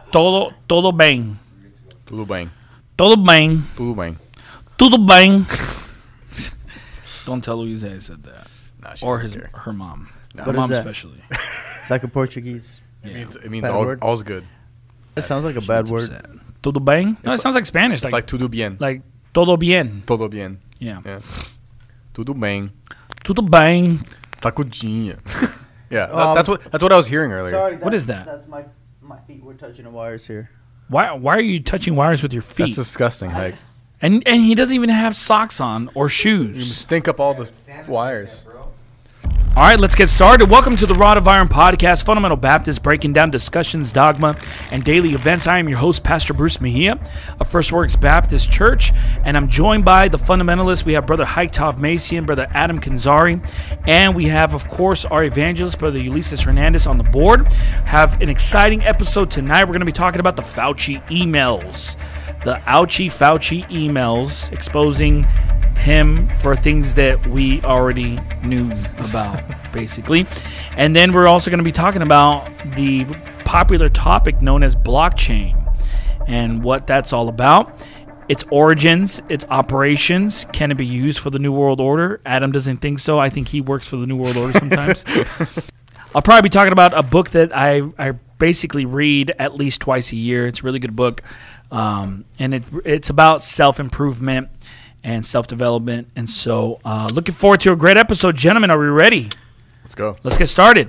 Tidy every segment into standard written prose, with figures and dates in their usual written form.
Todo bem. Tudo bem. Todo bem. Tudo bem. Tudo bem. Don't tell Louisa I said that. Nah, she Or doesn't care. her mom. No. Her What is mom that? especially. It's like a Portuguese. It means Bad all, word? all's good. It sounds like a She bad gets word. upset. Todo bem? No, it sounds like Spanish. It's Like like tudo bien. todo bien. Todo bien. Yeah. Yeah. Tudo bem. Tudo bem. Tacudinha. Yeah, Oh, that's what I was hearing earlier. Sorry, What is that? That's my feet were touching the wires here. Why are you touching wires with your feet? That's disgusting, Hike. And he doesn't even have socks on or You shoes. stink up all the wires. All right, let's get started. Welcome to the Rod of Iron podcast, Fundamental Baptist, breaking down discussions, dogma, and daily events. I am your host, Pastor Bruce Mejia of First Works Baptist Church, and I'm joined by the fundamentalists. We have Brother Hike Tavmasian, Brother Adam Kanzari, and we have, of course, our evangelist, Brother Ulysses Hernandez, on the board. Have an exciting episode tonight. We're going to be talking about the Fauci emails, the Ouchie Fauci emails, exposing him for things that we already knew about, basically. And then we're also going to be talking about the popular topic known as blockchain and what that's all about, its origins, its operations. Can it be used for the New World Order? Adam doesn't think so. I think he works for the New World Order sometimes. I'll probably be talking about a book that I basically read at least twice a year. It's a really good book, and it's about self-improvement and self-development. And so looking forward to a great episode. Gentlemen, are we ready? Let's go. Let's get started.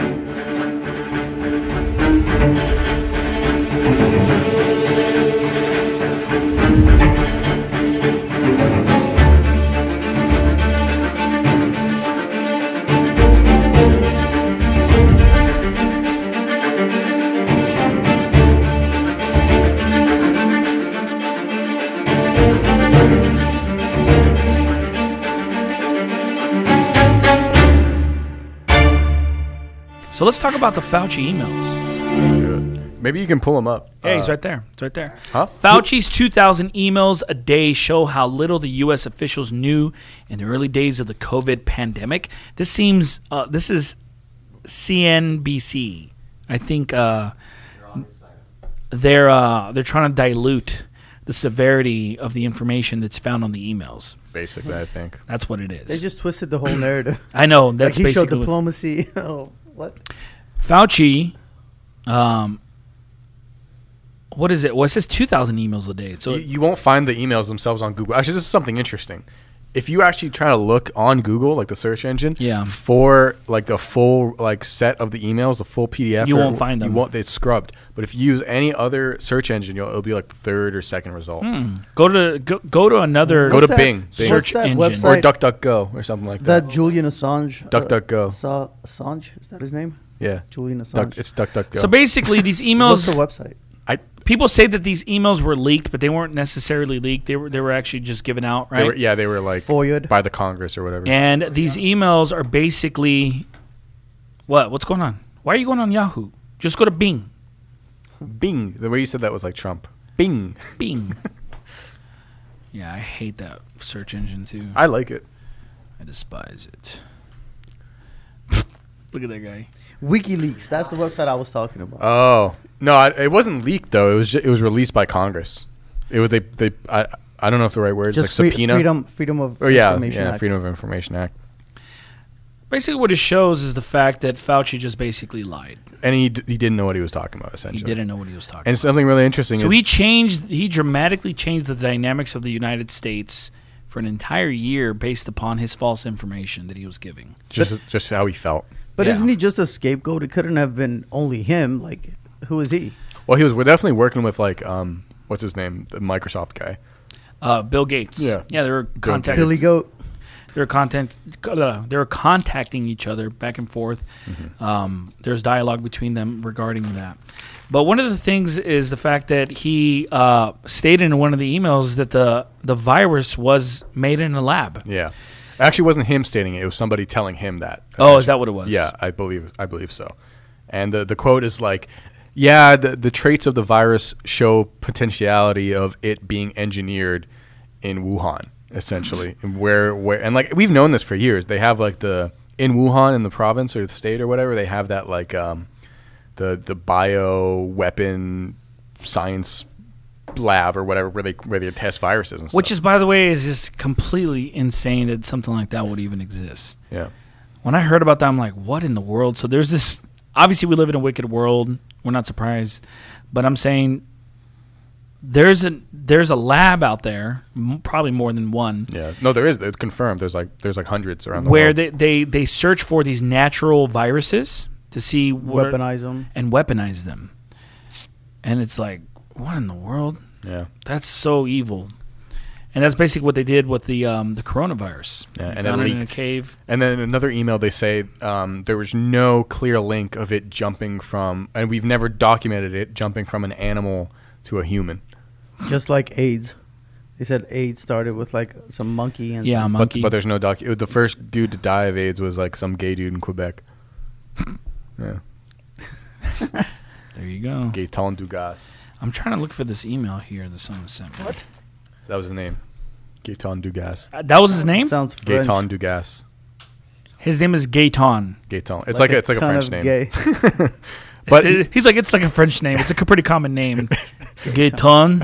So let's talk about the Fauci emails. Let's do it. Maybe you can pull them up. Hey, he's right there. It's right there. Huh? Fauci's 2,000 emails a day show how little the U.S. officials knew in the early days of the COVID pandemic. This seems, this is CNBC. I think they're trying to dilute the severity of the information that's found on the emails. Basically, I think. That's what it is. They just twisted the whole narrative. I know. Like That's he showed basically what diplomacy. Oh, what? Fauci, what is it? Well, it says 2,000 emails a day. So You won't find the emails themselves on Google. Actually, this is something interesting. If you actually try to look on Google, like the search engine, Yeah. for like the full like set of the emails, the full PDF, You won't find them. You won't. It's scrubbed. But if you use any other search engine, it'll be like the third or second result. go to another Go to What's that- Bing. what's Search that engine. website? Or DuckDuckGo or something like that. That Julian Assange. DuckDuckGo. Assange? Is that his name? Yeah. Julian Assange. It's DuckDuckGo. So basically, these What's the emails. website? People say that these emails were leaked, but they weren't necessarily leaked. They were actually just given out, right? They were like FOIA'd. by the Congress or whatever. And these emails are basically what? What's going on? Why are you going on Yahoo? Just go to Bing. Bing. The way you said that was like Trump. Bing. Bing. Yeah, I hate that search engine too. I like it. I despise it. Look at that guy. WikiLeaks. That's the website I was talking about. Oh no, it wasn't leaked though. It was released by Congress. It was I don't know if the right word is like subpoena. Freedom of Oh yeah, Information Act. Freedom of Information Act. Basically, what it shows is the fact that Fauci just basically lied. And he didn't know what he was talking about He essentially. didn't know what he was talking And about. something really interesting So is he dramatically changed the dynamics of the United States for an entire year based upon his false information that he was giving. just how he felt. But Yeah. isn't he just a scapegoat? It couldn't have been only him. Like, who is he? Well, we're definitely working with like what's his name, the Microsoft guy. Bill Gates. Yeah. They were contacting. Billy Goat. They were contacting each other back and forth. There's dialogue between them regarding that. But one of the things is the fact that he stated in one of the emails that the virus was made in a lab. Yeah. Actually, it wasn't him stating it. It was somebody telling him that. Oh, is that what it was? Yeah, I believe so. And the quote is like, yeah, the traits of the virus show potentiality of it being engineered in Wuhan, essentially. And where and like we've known this for years. They have like in Wuhan in the province or the state or whatever, they have that like the bio weapon science lab or whatever where they test viruses and stuff. Which is, by the way, is just completely insane that something like that would even exist. Yeah. When I heard about that, I'm like, what in the world? So there's this, obviously we live in a wicked world. We're not surprised. But I'm saying there's a lab out there, probably more than one. Yeah. No, there is. It's confirmed. There's like hundreds around the where world. they search for these natural viruses to see what Weaponize them. and weaponize them. And it's like, what in the world? Yeah. That's so evil. And that's basically what they did with the coronavirus. Yeah, They and found it it in a leaked. cave. And then another email, they say there was no clear link of it jumping from, and we've never documented it jumping from an animal to a human. Just like AIDS. They said AIDS started with like some monkey and Yeah, some, monkey. But there's no the first dude to die of AIDS was like some gay dude in Quebec. Yeah. There you go. Gaetan Dugas. I'm trying to look for this email here that someone sent me. What? That was his name. Gaetan Dugas. That was his name? sounds French. Gaetan Dugas. His name is Gaetan. Gaetan. It's like a ton French of name. Gay. But He's like, it's like a French name. It's a pretty common name. Gaetan.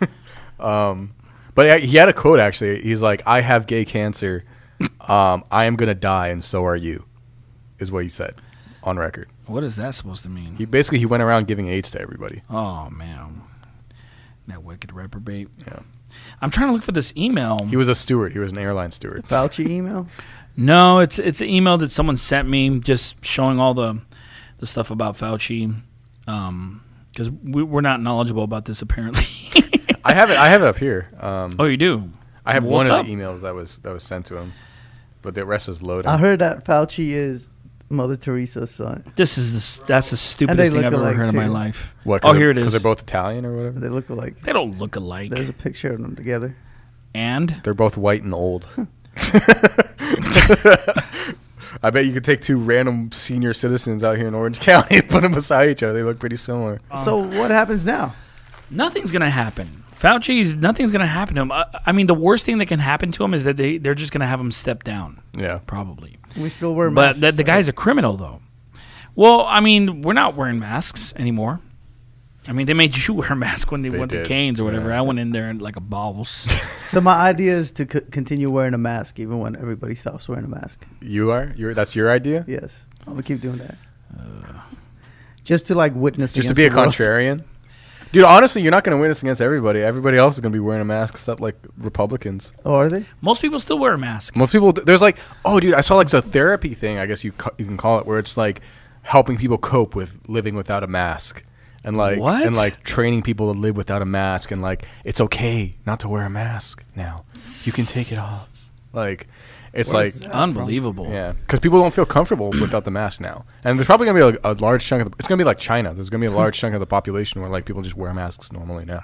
But he had a quote actually. He's like, "I have gay cancer. I am gonna die, and so are you," is what he said on record. What is that supposed to mean? He went around giving AIDS to everybody. Oh, man. That wicked reprobate. Yeah. I'm trying to look for this email. He was a steward. He was an airline steward. Fauci email. No, it's an email that someone sent me just showing all the stuff about Fauci. Because we're not knowledgeable about this, apparently. I have it up here. Oh, you do? I have What's one up? of the emails that was sent to him, but the rest is loaded. I heard that Fauci is Mother Teresa's son. That's the stupidest thing look I've ever alike, heard in my too. life. What? Oh, here it Because is. they're both Italian or whatever. They look alike. They don't look alike. There's a picture of them together. And They're both white and old. I bet you could take two random senior citizens out here in Orange County and put them beside each other. They look pretty similar. So what happens now? nothing's going to happen. Nothing's going to happen to him. I mean, the worst thing that can happen to him is that they're just going to have him step down, Yeah. probably. We still wear But masks. the guy's a criminal, though. Well, I mean, we're not wearing masks anymore. I mean, they made you wear a mask when they went to did. Canes or whatever. Yeah. I went in there in like a balls. So my idea is to continue wearing a mask even when everybody stops wearing a mask. You are? That's your idea? Yes, I'm gonna keep doing that. Just to like witness. Just to against be a the world. contrarian? Dude, honestly, you're not going to witness against everybody. Everybody else is going to be wearing a mask except like Republicans. Oh, are they? Most people still wear a mask. Most people, there's like, oh, dude, I saw like a therapy thing, I guess you can call it, where it's like helping people cope with living without a mask. And like, What? and like training people to live without a mask, and like it's okay not to wear a mask now. You can take it off. Like, it's Where like, is that Unbelievable. yeah, because people don't feel comfortable without the mask now, and there's probably gonna be a large chunk of it's gonna be like China. There's gonna be a large chunk of the population where like people just wear masks normally now.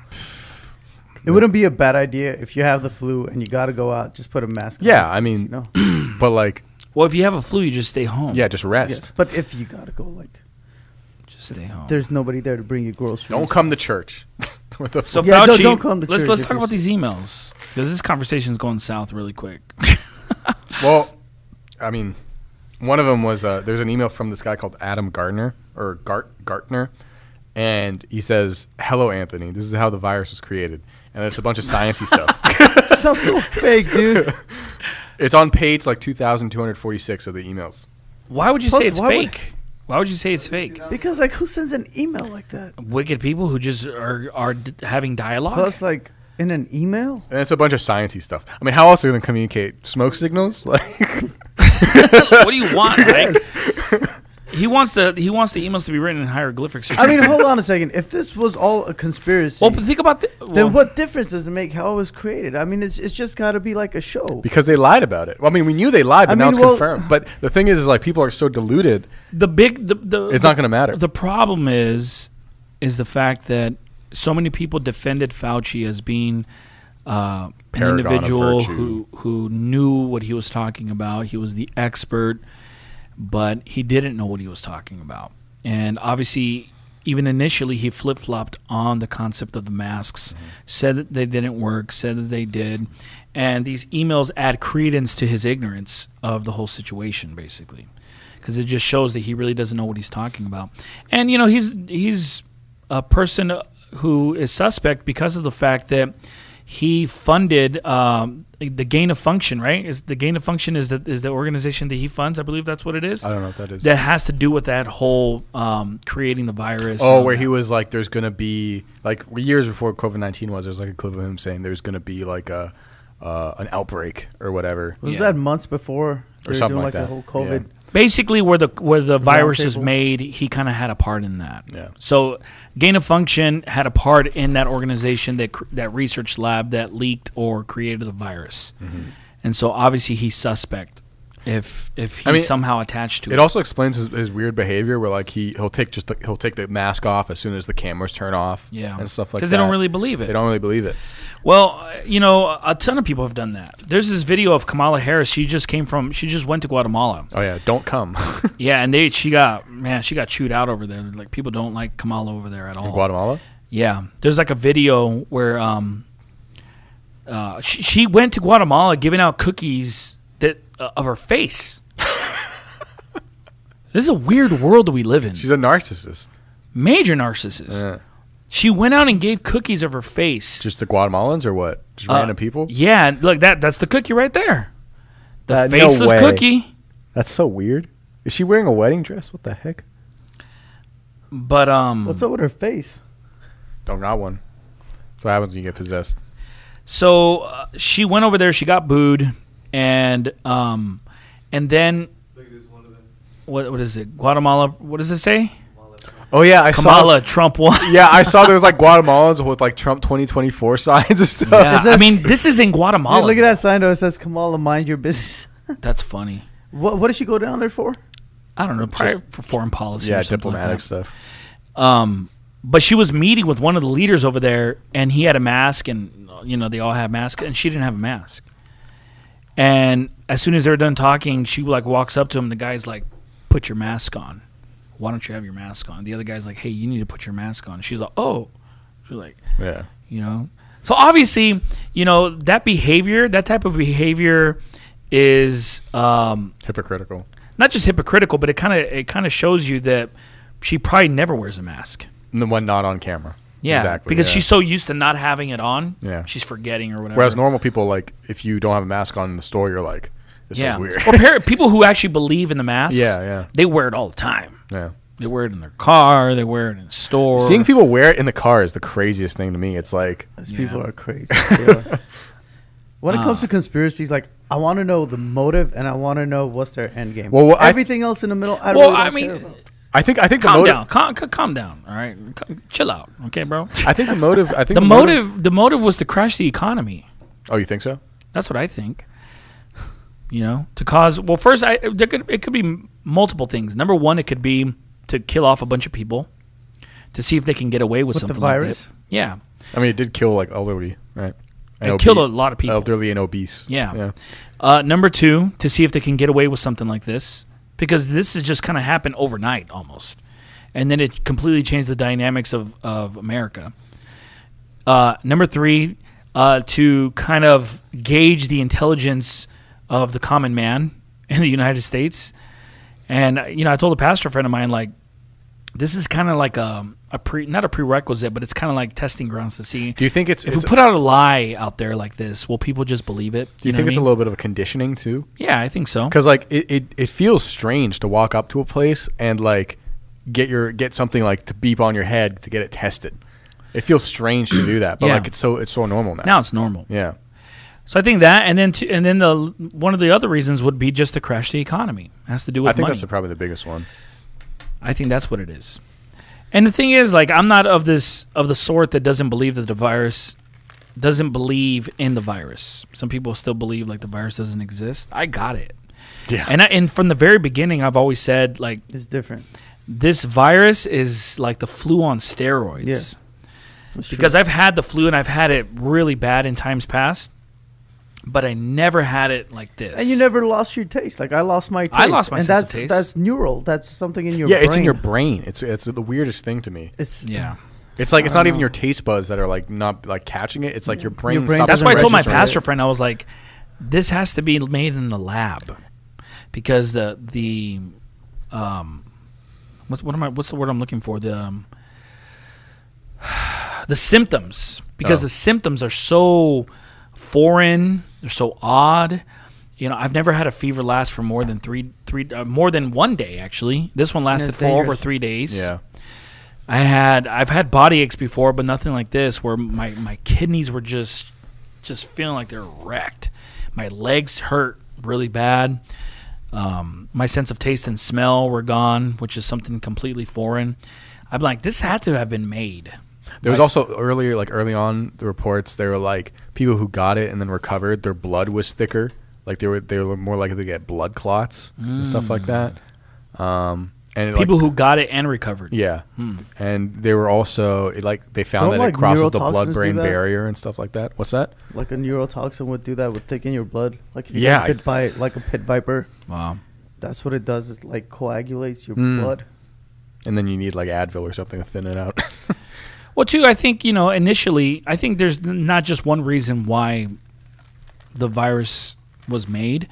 It wouldn't be a bad idea if you have the flu and you got to go out. Just put a mask on. Yeah, I mean, You know? but like, Well, if you have a flu, you just stay home. yeah, just rest. Yes. But if you got to go, like, Just stay home. there's nobody there to bring you groceries. Don't come to church. With the So Yeah, Fauci, don't come to let's church if talk you're about these emails because this conversation is going south really quick. Well, I mean, one of them was there's an email from this guy called Adam Gardner or Gartner, and he says, "Hello, Anthony. This is how the virus was created," and it's a bunch of sciencey stuff. That sounds so fake, dude. It's on page like 2,246 of the emails. Why would you Plus, say it's why would- fake? Why would you say it's fake? Because like, who sends an email like that? Wicked people who just are having dialogue. Plus, like, in an email. And it's a bunch of sciencey stuff. I mean, how else are they going to communicate? Smoke signals? Like, What do you want? Like, he wants the emails to be written in hieroglyphics. Or I mean, hold on a second. If this was all a conspiracy, well, but think about then what difference does it make how it was created? I mean, it's just got to be like a show. because they lied about it. Well, I mean, we knew they lied, but I now mean, it's well- confirmed. But the thing is like people are so deluded, the it's not going to matter. The problem is the fact that so many people defended Fauci as being an Paragon of individual virtue. who knew what he was talking about. He was the expert, but he didn't know what he was talking about. And obviously, even initially, he flip-flopped on the concept of the masks, said that they didn't work, said that they did. And these emails add credence to his ignorance of the whole situation, basically, because it just shows that he really doesn't know what he's talking about. And, you know, he's a person who is suspect because of the fact that he funded the Gain of Function, right? Is the Gain of Function is the organization that he funds? I believe that's what it is. I don't know what that is. That has to do with that whole creating the virus. Oh, where he was like, there's going to be, like, years before COVID-19 was, there's like a clip of him saying there's going to be like an outbreak or whatever. Was that months before? They were something doing like that. the whole COVID. Yeah. Basically, where the virus is table. made, he kind of had a part in that. Yeah. So, Gain of Function had a part in that organization, that research lab that leaked or created the virus, and so obviously he's suspect if he's somehow attached to it. It also explains his weird behavior, where like he'll take the mask off as soon as the cameras turn off, and stuff like that. Because they don't really believe it. They don't really believe it. Well, a ton of people have done that. There's this video of Kamala Harris. She just went to Guatemala. Oh yeah, don't come. Yeah, and she got chewed out over there. Like, people don't like Kamala over there at all. In Guatemala? Yeah, there's like a video where she went to Guatemala giving out cookies that of her face. This is a weird world that we live in. She's a narcissist. Major narcissist. Yeah. She went out and gave cookies of her face. Just the Guatemalans or what? Just random people? Yeah, look, that's the cookie right there. The No faceless way. cookie. That's so weird. Is she wearing a wedding dress? What the heck? But What's up with her face? Don't got one. That's what happens when you get possessed. So she went over there. She got booed, and then what is it? Guatemala. What does it say? Oh yeah, I Kamala Trump won. Yeah, I saw there was like Guatemalans with like Trump 2024 signs and stuff. Yeah, It says- I mean, this is in Guatemala. Dude, look at that sign though. It says Kamala, mind your business. That's funny. What did she go down there for? I don't know, probably for foreign policy. Yeah, or something diplomatic like that. stuff. But she was meeting with one of the leaders over there, and he had a mask, and they all had masks, and she didn't have a mask. And as soon as they're done talking, she like walks up to him. The guy's like, "Put your mask on. Why don't you have your mask on?" The other guy's like, "Hey, you need to put your mask on." She's like, "Oh," she's like, Yeah. So obviously, that behavior, that type of behavior, is Hypocritical. not just hypocritical, but it kind of shows you that she probably never wears a mask. The one not on camera. Yeah, Exactly. because yeah. she's so used to not having it on. Yeah. She's forgetting or whatever. Whereas normal people, like, if you don't have a mask on in the store, you're like, this is weird. Or people who actually believe in the masks. Yeah. They wear it all the time. Yeah. They wear it in their car. They wear it in the store. Seeing people wear it in the car is the craziest thing to me. It's like, These Yeah. people are crazy. They are. When it comes to conspiracies, like, I want to know the motive and I want to know what's their end game. Well, everything else in the middle, I Well, really I don't mean, care about. I think the calm motive. down. Calm down. All right, chill out. Okay, bro. I think the motive. I think The motive was to crash the economy. Oh, you think so? That's what I think. To cause. Well, first, it could be multiple things. Number one, it could be to kill off a bunch of people, to see if they can get away with With something the virus? like that. Yeah, I mean, it did kill like elderly, right? it killed a lot of people. Elderly and obese. Yeah. Number two, to see if they can get away with something like this, because this has just kind of happened overnight almost, and then it completely changed the dynamics of America. Number three, to kind of gauge the intelligence of the common man in the United States. And I told a pastor friend of mine, like, this is kind of like not a prerequisite, but it's kind of like testing grounds to see. Do you think If we put out a lie out there like this, will people just believe it? Do you think it's a little bit of a conditioning too? Yeah, I think so. Because like it feels strange to walk up to a place and like get something like to beep on your head to get it tested. It feels strange to do that, but Yeah. like it's so normal now. Now it's normal. Yeah. So I think that, and then one of the other reasons would be just to crash the economy. It has to do with I think money. that's probably the biggest one. I think that's what it is. And the thing is, like, I'm not of the sort that doesn't believe in the virus. Some people still believe like the virus doesn't exist. I got it. Yeah. And from the very beginning, I've always said, like, It's different. this virus is like the flu on steroids. Yeah. That's true. Because I've had the flu and I've had it really bad in times past, but I never had it like this. And you never lost your taste. Like, I lost my taste. I lost my and sense that's, of taste. That's neural. That's something in your Yeah, brain. it's in your brain. It's the weirdest thing to me. It's Yeah. It's like it's not even know. your taste buds that are like not like catching it. It's like your brain. Your brain stops That's why I told my registering pastor it. friend, I was like, this has to be made in the lab, because the what's the word I'm looking for? the symptoms, because Oh. the symptoms are so foreign, they're so odd. You know, I've never had a fever last for more than more than 1 day. Actually, this one lasted it's for over dangerous. 3 days. Yeah. I've had body aches before, but nothing like this, where my kidneys were just feeling like they're wrecked. My legs hurt really bad. My sense of taste and smell were gone, which is something completely foreign. I'm like, this had to have been made. There was by- also early on the reports. They were like people who got it and then recovered. Their blood was thicker. Like they were more likely to get blood clots and stuff like that. And people who got it and recovered. yeah, and they were also they found Don't, that like, it crosses the neurotoxins blood-brain do that? barrier and stuff like that. What's that? Like a neurotoxin would do that, would thicken your blood. Like if you Yeah, get bit by like a pit viper, Wow. that's what it does. Is like coagulates your Mm. blood. And then you need like Advil or something to thin it out. Well, too, I think, initially, I think there's not just one reason why the virus was made.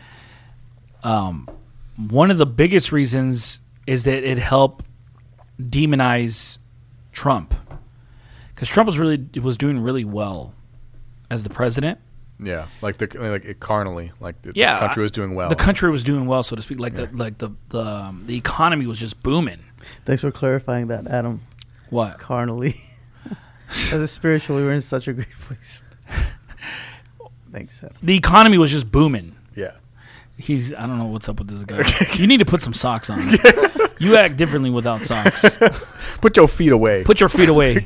One of the biggest reasons is that it helped demonize Trump, because Trump was doing really well as the president. Yeah, carnally, the Yeah, country was doing well. The country was doing well, so to speak. The economy was just booming. Thanks for clarifying that, Adam. What? Carnally, as a spiritually, we're in such a great place. Thanks, Adam. The economy was just booming. Yeah, I don't know what's up with this guy. You need to put some socks on. You act differently without socks. put your feet away. Put your feet away.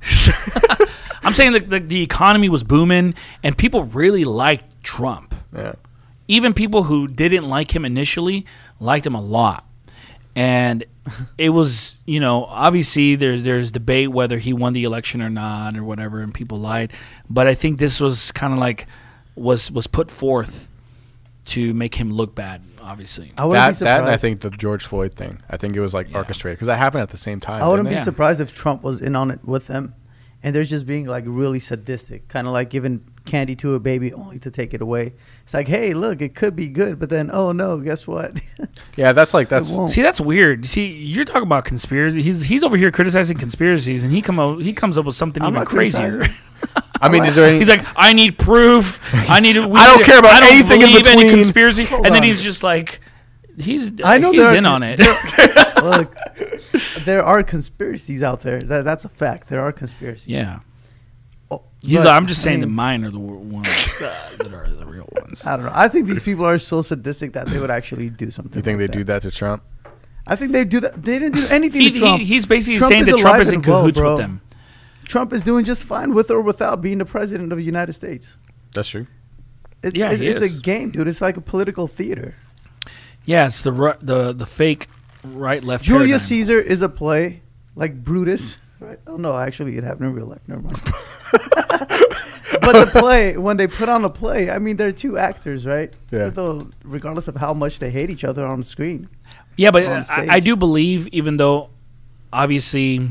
I'm saying that the economy was booming and people really liked Trump. Yeah, Even people who didn't like him initially liked him a lot. And it was, obviously there's debate whether he won the election or not or whatever, and people lied. But I think this was kind of like was put forth to make him look bad, obviously. I wouldn't be that and surprised. I think the George Floyd thing. I think it was orchestrated because that happened at the same time. I wouldn't be didn't it? surprised if Trump was in on it with them, and they're just being like really sadistic, kind of like giving candy to a baby only to take it away. It's like, hey, look, it could be good, but then, oh no, guess what? Yeah, that's won't. See, that's weird. See, you're talking about conspiracy. He's over here criticizing conspiracies, and he comes up with something I'm even not crazier. criticizing. I mean, is there any? He's like, I need proof. I don't care about anything in believe any between. conspiracy. Hold and then on. he's just like, I know he's there are- in on it. Look, there are conspiracies out there. That's a fact. There are conspiracies. Yeah. Oh, He's but, like, I'm just I saying mean, the mine are the ones that are the real ones. I don't know. I think these people are so sadistic that they would actually do something. You think like they do that to Trump? I think they do that. They didn't do anything to Trump. He's basically Trump saying is that Trump alive is in and well, cahoots bro. with them. Trump is doing just fine with or without being the president of the United States. That's true. Yeah, he it's is. a game, dude. It's like a political theater. Yeah, it's the fake right left. Julius paradigm. Caesar is a play, like Brutus. Right? Oh no, actually, it happened in real life. Never mind. But the play, when they put on a play, I mean, they're two actors, right? Yeah. Though, regardless of how much they hate each other on screen. Yeah, but on stage. I do believe, even though obviously,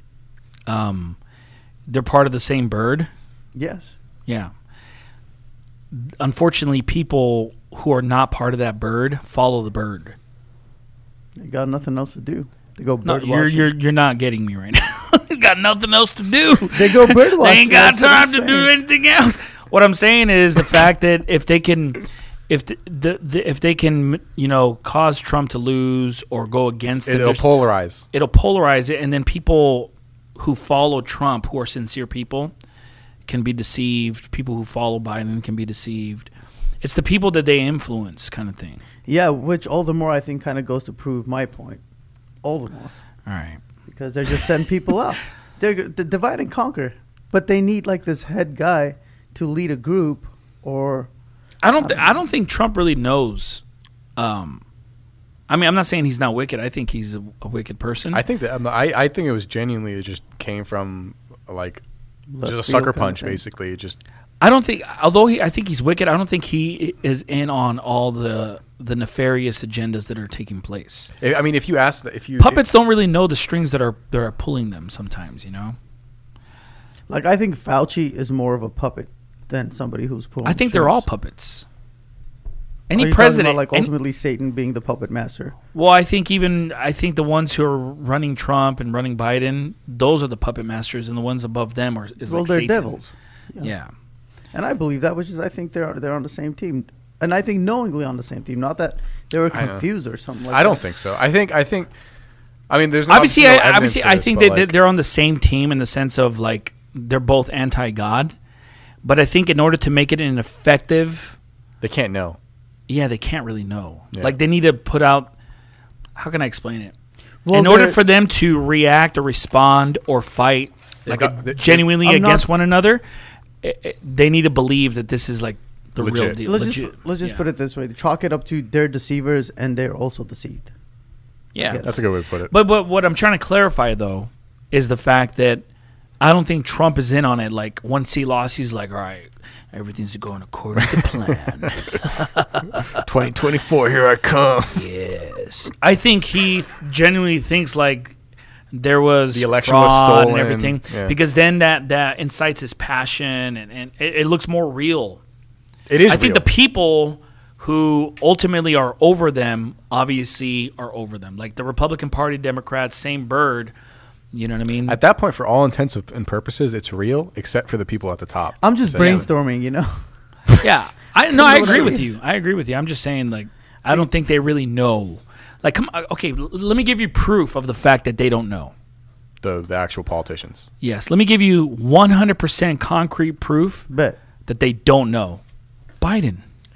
they're part of the same bird. Yes. Yeah. Unfortunately, people who are not part of that bird follow the bird. They got nothing else to do. They go No, bird watching. you're not getting me right now. He's got nothing else to do. They go bird They watching. ain't got That's what I'm time to do saying. anything else. What I'm saying is the fact that if they can, if they can, cause Trump to lose or go against it, It'll polarize. it'll polarize it, and then people who follow Trump, who are sincere people, can be deceived. People who follow Biden can be deceived. It's the people that they influence, kind of thing. Yeah, which all the more I think kind of goes to prove my point. All the more. All right. Because they're just setting people up. They're divide and conquer. But they need like this head guy to lead a group or... I don't think Trump really knows. I mean, I'm not saying he's not wicked. I think he's a wicked person. I think that I think it was genuinely it just came from like left just a field sucker kind of punch, thing. basically. It just I don't think, although I think he's wicked, I don't think he is in on all the nefarious agendas that are taking place. I mean, if you ask, if you Puppets don't really know the strings that are pulling them sometimes, Like, I think Fauci is more of a puppet than somebody who's pulling I think they're all strings. puppets. Any Are you talking president, about, like, ultimately Satan being the puppet master? well, I think the ones who are running Trump and running Biden, those are the puppet masters, and the ones above them is Well, like they're Satan. devils. Yeah. And I believe that, which is I think they're on the same team, and I think knowingly on the same team, not that they were I know. confused or something like that. I don't think so. I think. I mean, there's Obviously, no evidence for I this, think but, that like, they're on the same team in the sense of like they're both anti-God, but I think in order to make it an effective, they can't know. yeah, they can't really know. Yeah. Like they need to put out. How can I explain it? Well, in order they're- for them to react or respond or fight They've like got- genuinely I'm not against s- one another, they need to believe that this is like the real Legit. deal. Let's just yeah. put it this way: chalk it up to they're deceivers and they're also deceived. Yeah. Yes. That's a good way to put it. But what I'm trying to clarify though is the fact that I don't think Trump is in on it. Like once he lost, he's like, all right, everything's going according to plan. 2024, here I come. Yes. I think he genuinely thinks like there was The election fraud was stolen, and everything yeah. because then that incites his passion and it looks more real. It is. I think real. the people who ultimately are over them obviously are over them. Like the Republican Party, Democrats, same bird. You know what I mean? At that point, for all intents and purposes, it's real, except for the people at the top. I'm just essentially. brainstorming, you know. Yeah, I know agree what with it you. is. I agree with you. I'm just saying, like, I don't think they really know. Like, come on, okay, let me give you proof of the fact that they don't know. The actual politicians. Yes, let me give you 100% concrete proof Bet that they don't know. Biden,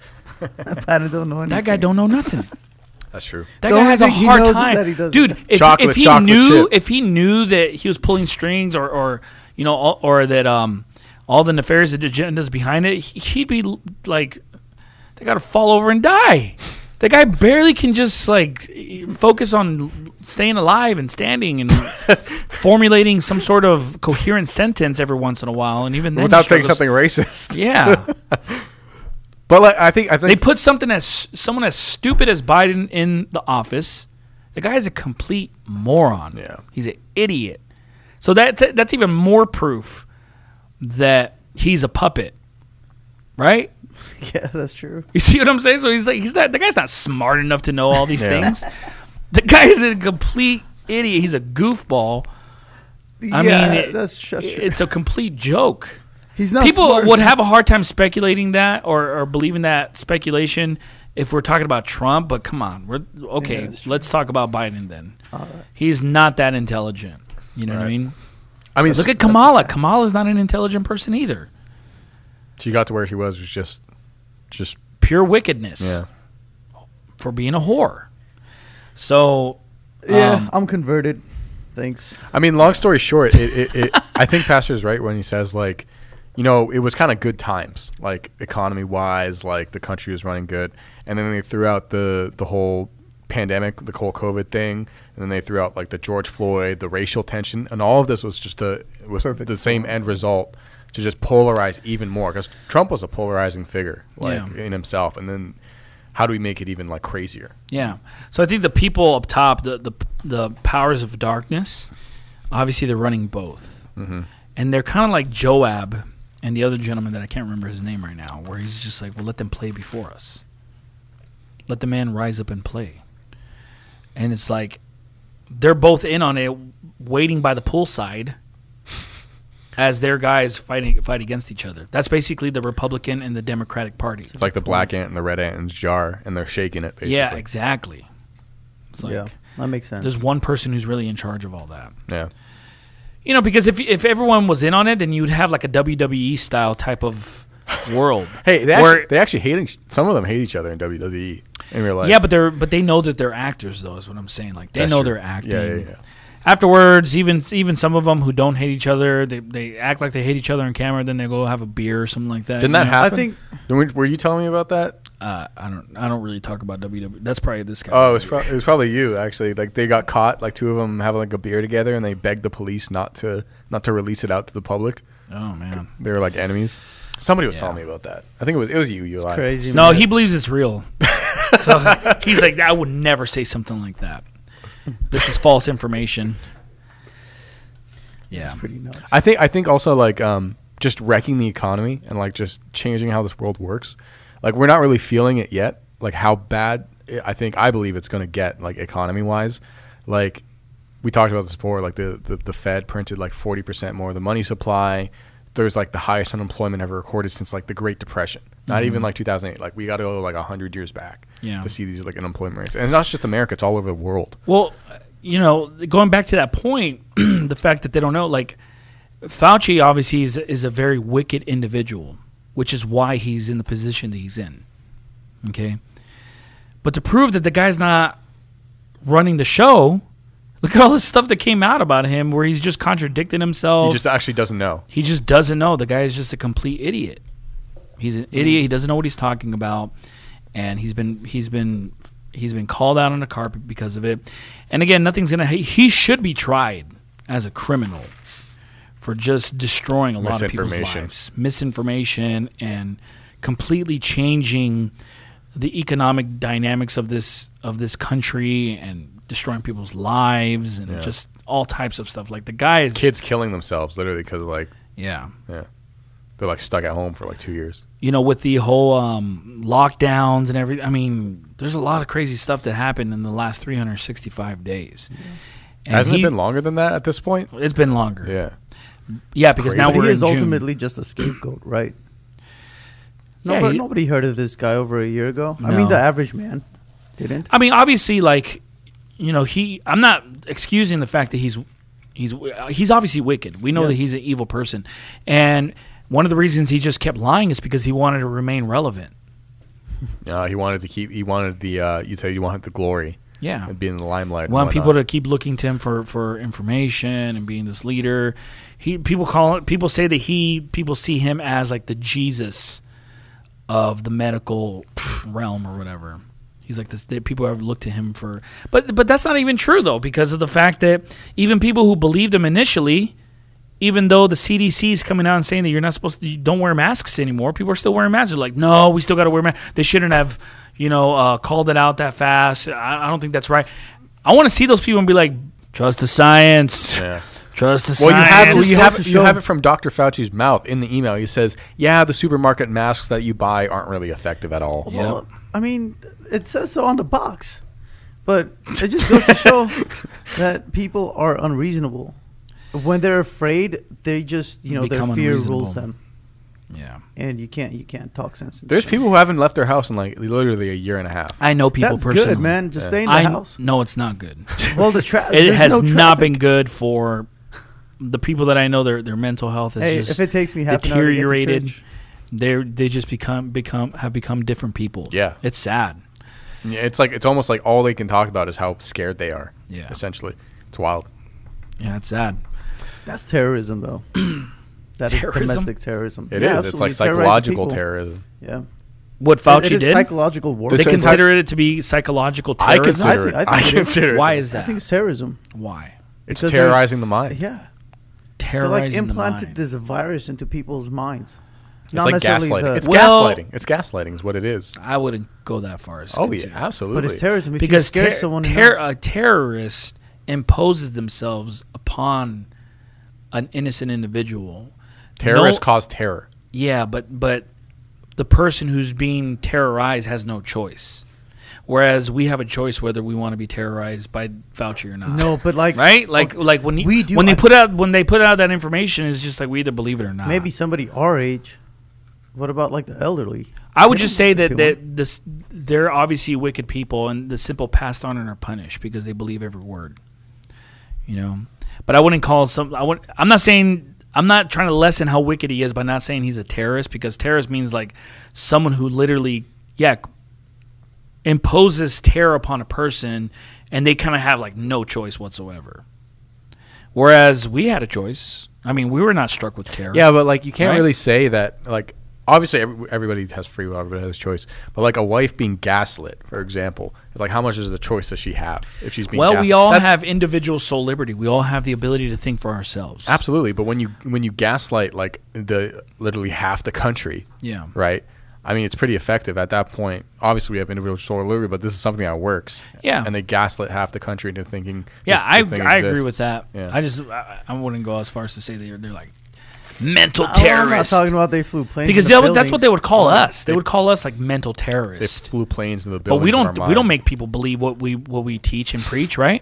I don't know anything. that guy don't know nothing. That's true. That The guy only has a thing he hard knows is time, that he doesn't. dude. If Chocolate he chip. knew that he was pulling strings, or you know, or that all the nefarious agendas behind it, he'd be like, they got to fall over and die. The guy barely can just like focus on staying alive and standing and formulating some sort of coherent sentence every once in a while, and even then Without he saying struggles. something racist. Yeah. But like, I think They put someone as stupid as Biden in the office. The guy is a complete moron. Yeah. He's an idiot. So that's even more proof that he's a puppet, right? Yeah, that's true. You see what I'm saying? So he's not. The guy's not smart enough to know all these Yeah. things. The guy is a complete idiot. He's a goofball. I yeah, mean, that's true. it's a complete joke. He's not. People smart would enough. have a hard time speculating that or believing that speculation if we're talking about Trump. But come on, Yeah, that's true. let's talk about Biden then. All right. He's not that intelligent. You know what I Right. mean? I mean, Look at Kamala. Kamala's not an intelligent person either. she got to where she was just Pure wickedness yeah. for being a whore. So Yeah, I'm converted. Thanks. I mean, long story short, I think Pastor's right when he says, like, you know, it was kind of good times, like economy-wise, like the country was running good, and then they threw out the whole pandemic, the whole COVID thing, and then they threw out like the George Floyd, the racial tension, and all of this was just Perfect the same end result to just polarize even more, because Trump was a polarizing figure, like Yeah. in himself, and then how do we make it even like crazier? yeah. So I think the people up top, the powers of darkness, obviously they're running both, and they're kind of like Joab and the other gentleman that I can't remember his name right now, where he's just like, well, let them play before us. Let the man rise up and play. And it's like they're both in on it, waiting by the poolside as their guys fight against each other. That's basically the Republican and the Democratic Party. It's like the black ant and the red ant in a jar, and they're shaking it, basically. Yeah, exactly. It's like Yeah, that makes sense. there's one person who's really in charge of all that. Yeah. You know, because if everyone was in on it, then you'd have like a WWE style type of world. Hey, Where- they actually hate some of them hate each other in WWE in real life. Yeah, but they know that they're actors, though. Is what I'm saying. Like they That's know true. they're acting. Yeah. Afterwards, even some of them who don't hate each other, they act like they hate each other on camera. Then they go have a beer or something like that. Didn't that you know? happen? I think Were you telling me about that? I don't really talk about WWE. That's probably this guy. Oh, it was probably you actually. Like they got caught, like two of them having like a beer together, and they begged the police not to release it out to the public. Oh man. They were like enemies. Somebody was Yeah. telling me about that. I think it was you. You it's lied. crazy. No, man. he believes it's real. So he's like, I would never say something like that. This is false information. Yeah. It's pretty nuts. I think also like just wrecking the economy and like just changing how this world works. Like we're not really feeling it yet, like how bad I believe it's going to get, like economy wise. Like we talked about this before, like the Fed printed like 40% more of the money supply. There's like the highest unemployment ever recorded since like the Great Depression. Not even like 2008. Like we got to go like 100 years back to see these like unemployment rates. And it's not just America; it's all over the world. Well, you know, going back to that point, the fact that they don't know, like Fauci obviously is a very wicked individual, which is why he's in the position that he's in. Okay, but to prove that the guy's not running the show, look at all the stuff that came out about him, where he's just contradicting himself. He just actually doesn't know. He just doesn't know. The guy is just a complete idiot. He's an idiot. He doesn't know what he's talking about, and he's been called out on the carpet because of it. And again, nothing's gonna. He should be tried as a criminal for just destroying a lot of people's lives, misinformation, and completely changing the economic dynamics of this country and destroying people's lives and just all types of stuff. Like the guy is kids killing themselves literally because like yeah. They're like stuck at home for like 2 years. You know, with the whole lockdowns and everything. I mean, there's a lot of crazy stuff that happened in the last 365 days. Yeah. Hasn't it been longer than that at this point? It's been longer. Yeah. Yeah, because crazy. now But we're he is in June. ultimately just a scapegoat, right? Yeah, Nobody heard of this guy over a year ago. I No. mean, the average man didn't. I mean, obviously, like, you know, I'm not excusing the fact that he's obviously wicked. We know that he's an evil person. And one of the reasons he just kept lying is because he wanted to remain relevant. He wanted the you'd say you wanted the glory. Yeah. And being in the limelight. Want people to keep looking to him for information and being this leader. People say that people see him as like the Jesus of the medical realm or whatever. He's like this. People have looked to him for, but that's not even true though, because of the fact that even people who believed him initially, even though the CDC is coming out and saying that you're not supposed to, you don't wear masks anymore, people are still wearing masks. They're like, no, we still got to wear masks. They shouldn't have, called it out that fast. I don't think that's right. I want to see those people and be like, trust the science. Yeah. Trust the Well, science. you have it from Dr. Fauci's mouth in the email. He says, the supermarket masks that you buy aren't really effective at all. Well, I mean, it says so on the box, but it just goes to show that people are unreasonable. When they're afraid, they just, their Become fear unreasonable. rules them. Yeah. And you can't talk sense into There's them. people who haven't left their house in like literally a year and a half. I know people That's personally. good, man. Just stay in the house. No, it's not good. Well, It has not been good for the people that I know. Their mental health is just if it takes me half an hour to get to deteriorated. church. They just have become different people. Yeah. It's sad. Yeah, it's almost like all they can talk about is how scared they are. Yeah. Essentially. It's wild. Yeah, it's sad. That's terrorism, though. That is Terrorism? domestic terrorism. It Yeah, is. It's like absolutely. Terrorize the psychological people. terrorism. Yeah. What Fauci It is did? psychological warfare. They This entire- consider it to be psychological I terrorism. consider it. I think I it is. consider it. Why is I that? think it's terrorism. Why? It's Because terrorizing the mind. Yeah. They Terrorizing implanted the mind. this virus into people's minds. It's Not like necessarily gaslighting. It's Well- gaslighting. It's gaslighting is what it is. I wouldn't go that far as Oh, consider- yeah, absolutely. But it's terrorism. If because you scare someone enough, a terrorist imposes themselves upon an innocent individual. Terrorists cause terror. Yeah, but the person who's being terrorized has no choice. Whereas we have a choice whether we want to be terrorized by Fauci or not. no, but like Right? Like when we do- when they put out that information, it's just like we either believe it or not. maybe somebody our age. What about like the elderly? I would They just don't say think that, they that they're obviously wicked people, and the simple passed on and are punished because they believe every word. But I wouldn't call I'm not trying to lessen how wicked he is by not saying he's a terrorist, because terrorist means like someone who literally imposes terror upon a person, and they kind of have like no choice whatsoever. Whereas we had a choice. I mean, we were not struck with terror. Yeah, but like you can't Right? really say that. Like obviously, everybody has free will, everybody has choice. But like a wife being gaslit, for example, it's like how much is the choice does she have if she's being? Well, gaslit? we all That's- have individual soul liberty. We all have the ability to think for ourselves. absolutely. But when you gaslight like literally half the country, Yeah. right? I mean, it's pretty effective at that point. Obviously, we have individual soul liberty, but this is something that works. Yeah. And they gaslit half the country into thinking. Yeah, this I thing agree exists. with that. Yeah. I wouldn't go as far as to say they're like mental I'm not terrorists. talking about they flew planes. Because into that's what they would call buildings. us. They would call us like mental They terrorists. flew planes in the But buildings. we of our don't. We mind. don't make people believe what we teach and preach, right?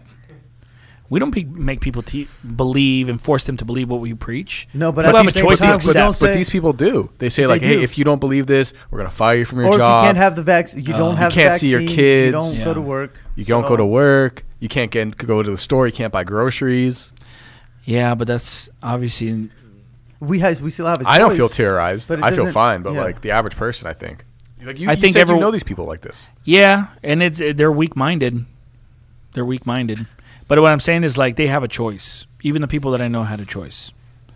We don't make people believe and force them to believe what we preach. No, but People at have the a same choice to time, accept. don't But say- these people do. They say like, They hey, do. if you don't believe this, we're gonna fire you from your Or if job. you can't have the vaccine, you don't have you the can't see your vaccine, kids. You don't Yeah. go to work. You don't go to work. You can't go to the store. You can't buy groceries. Yeah, but that's obviously. We still have a choice. I don't feel terrorized. but it I feel doesn't- fine, but yeah. like the average person, I think. Like I think you know these people like this. Yeah, and they're weak-minded. They're weak-minded. But what I'm saying is like they have a choice. Even the people that I know had a choice.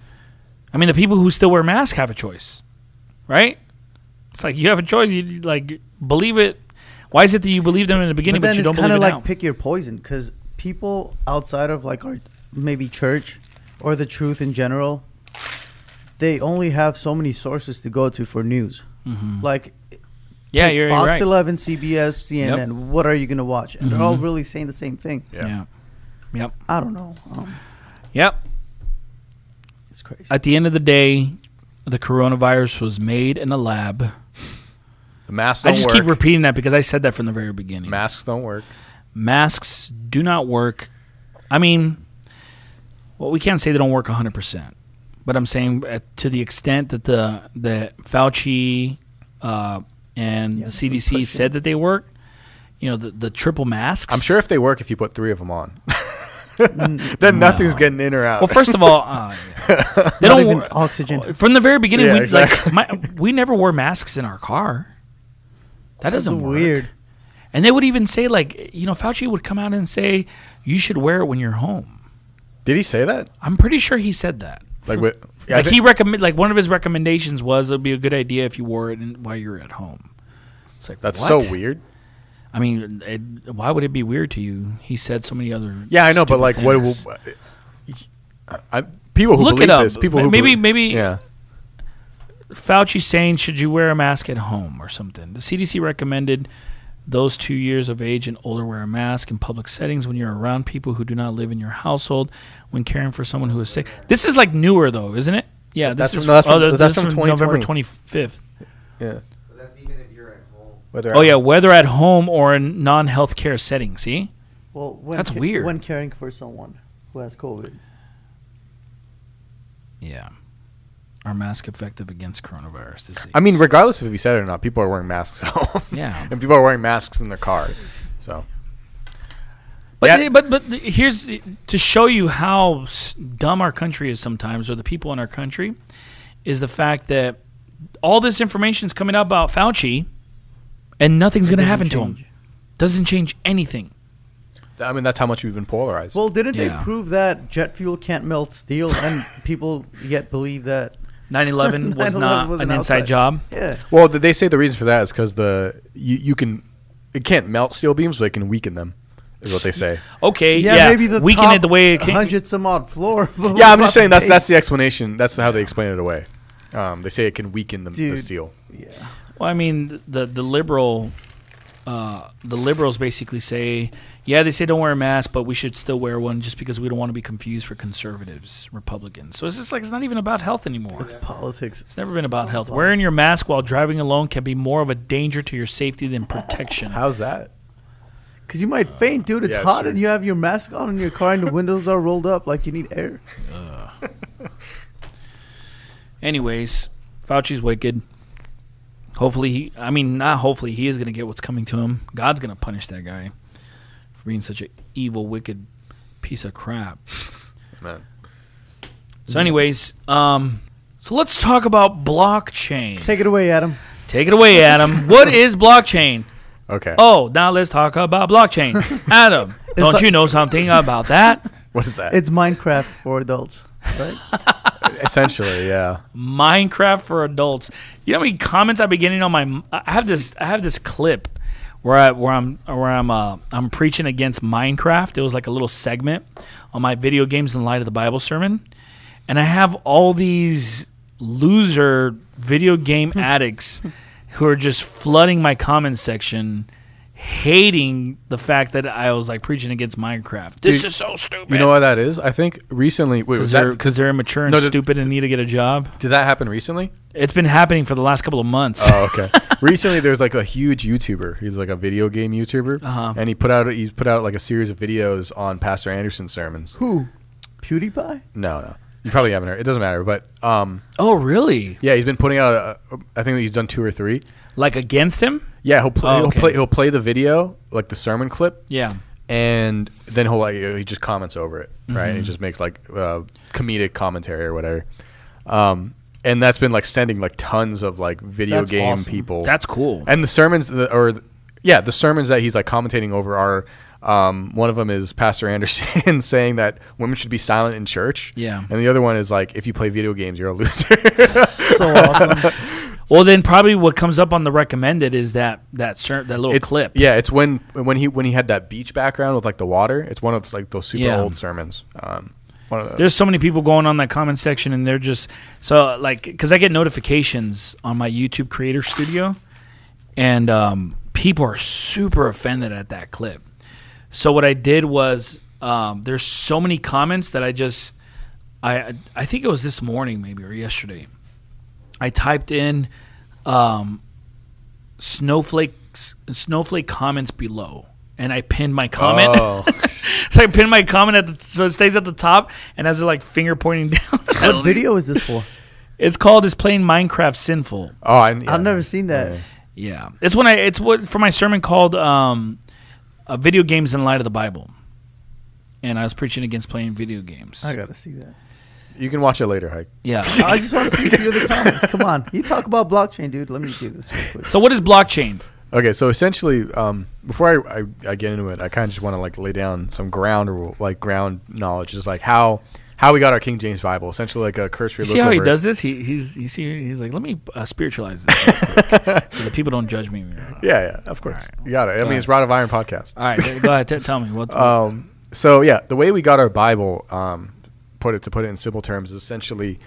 I mean, the people who still wear masks have a choice, right? It's like you have a choice. You like believe it. Why is it that you believe them in the beginning, But but, then you don't it's kind believe of it like now? pick your poison, because people outside of like our maybe church or the truth in general, they only have so many sources to go to for news. Like Yeah, pick you're Fox right. 11, CBS, CNN. What are you going to watch? And they're all really saying the same thing. Yeah. Yep. I don't know. Yep. It's crazy. At the end of the day, the coronavirus was made in a lab. The masks I don't just work. keep repeating that because I said that from the very beginning. Masks don't work. Masks do not work. I mean, well, we can't say they don't work 100%, but I'm saying to the extent that that Fauci and the CDC said that they work, you know, the triple masks. I'm sure if they work, if you put 3 of them on, then nothing's getting in or out. Well, first of all, yeah. they Not don't even wor- oxygen. From the very beginning, Yeah, we exactly. we never wore masks in our car. That That's doesn't work. weird. And they would even say, like, you know, Fauci would come out and say, you should wear it when you're home. Did he say that? I'm pretty sure he said that. Like, with, yeah, Like he recommend, like one of his recommendations was it'd be a good idea if you wore it while you're at home. It's like that's what? so weird. I mean, why would it be weird to you? He said so many other. Yeah, I know, but stupid like, things. people who Look it believe up. this, people who Maybe- believe- maybe- yeah. Fauci saying, should you wear a mask at home or something? The CDC recommended those 2 years of age and older wear a mask in public settings when you're around people who do not live in your household, when caring for someone who is sick. This is like newer though, isn't it? Yeah, this That's is from- that's from- this that's is from from November 2020. 25th. Yeah. But that's even if you're at home. Whether Oh yeah, whether at home or in non-healthcare setting. See, Well, That's weird. When caring for someone who has COVID. yeah, are masks effective against coronavirus disease? I mean, regardless of if he said it or not, people are wearing masks at home. Yeah. And people are wearing masks in their car. So, But, Yeah. but here's to show you how dumb our country is sometimes, or the people in our country, is the fact that all this information is coming out about Fauci, and nothing's going to happen to him. Doesn't change anything. I mean, that's how much we've been polarized. Well, didn't Yeah. they prove that jet fuel can't melt steel, and people yet believe that? 9/11 was 9/11 not was an an inside outside- job. Yeah. Well, they say the reason for that is because it can't melt steel beams, but it can weaken them, is what they say. Okay, Yeah, yeah, maybe the weaken top it the way it can. 100 some odd floor. but what Yeah, I'm about just saying that's the base? explanation. That's how they explain it away. They say it can weaken the Dude. steel. Yeah. Well, I mean, the liberals basically say, yeah, they say don't wear a mask, but we should still wear one just because we don't want to be confused for conservatives, Republicans. So it's just like it's not even about health anymore. It's politics. It's never been about all health. about- Wearing your mask while driving alone can be more of a danger to your safety than protection. How's that? Because you might faint, dude. It's yeah, hot, sure. and you have your mask on in your car, and the windows are rolled up like you need air. Anyways, Fauci's wicked. Hopefully, not hopefully, he is going to get what's coming to him. God's going to punish that guy for being such an evil, wicked piece of crap. Man. So anyways, so let's talk about blockchain. Take it away, Adam. Take it away, Adam. What is blockchain? Okay. Oh, now let's talk about blockchain. Adam, don't like- you know something about that? What is that? It's Minecraft for adults, right? Essentially, yeah. Minecraft for adults. You know how many comments I've been getting on my? I have this clip where I'm preaching against Minecraft. It was like a little segment on my video games in light of the Bible sermon, and I have all these loser video game addicts who are just flooding my comment section, hating the fact that I was like preaching against Minecraft. This Dude, is so stupid. You know what that is? I think recently. Wait, was that Because they're immature and No, stupid and need to get a job. did that happen recently? It's been happening for the last couple of months. Oh, okay. Recently, there's like a huge YouTuber. He's like a video game YouTuber, and he's put out like a series of videos on Pastor Anderson's sermons. Who? PewDiePie? No, you probably haven't heard. It doesn't matter, but Oh, really? yeah, he's been putting out. I think he's done 2 or 3. Like against him? Yeah, he'll play. Oh, okay. He'll play the video, like the sermon clip, Yeah. and then he just comments over it, right? And he just makes like comedic commentary or whatever. And that's been like sending like tons of like video That's game awesome. people. That's cool. And the sermons, the sermons that he's like commentating over are, one of them is Pastor Anderson saying that women should be silent in church. Yeah. And the other one is like, if you play video games, you're a loser. So awesome. Well, then probably what comes up on the recommended is that little clip. Yeah, it's when he had that beach background with like the water. It's one of those, like those super Yeah. old sermons. One of those. There's so many people going on that comment section, and they're just so like because I get notifications on my YouTube Creator Studio, and people are super offended at that clip. So what I did was there's so many comments that I think it was this morning maybe or yesterday. I typed in snowflake comments below, and I pinned my comment. Oh. So I pinned my comment so it stays at the top and has a like finger pointing down. What video is this for? It's called "Is Playing Minecraft Sinful?" Oh, I've never seen that. Yeah, it's for my sermon called "Video Games in Light of the Bible," and I was preaching against playing video games. I gotta see that. You can watch it later, Hike. Yeah. I just want to see a few of the comments. Come on, you talk about blockchain, dude. Let me do this real quick. So what is blockchain? Okay, so essentially, before I get into it, I kind of just want to like lay down some ground knowledge, just like how we got our King James Bible, essentially like a cursory look. See how he over does this? He's like, let me spiritualize this real quick so that people don't judge me. Yeah, of course. All right. You got it. I mean, ahead. it's Rod of Iron podcast. All right, go ahead. Tell me what. So yeah, the way we got our Bible, put it in simple terms, is essentially,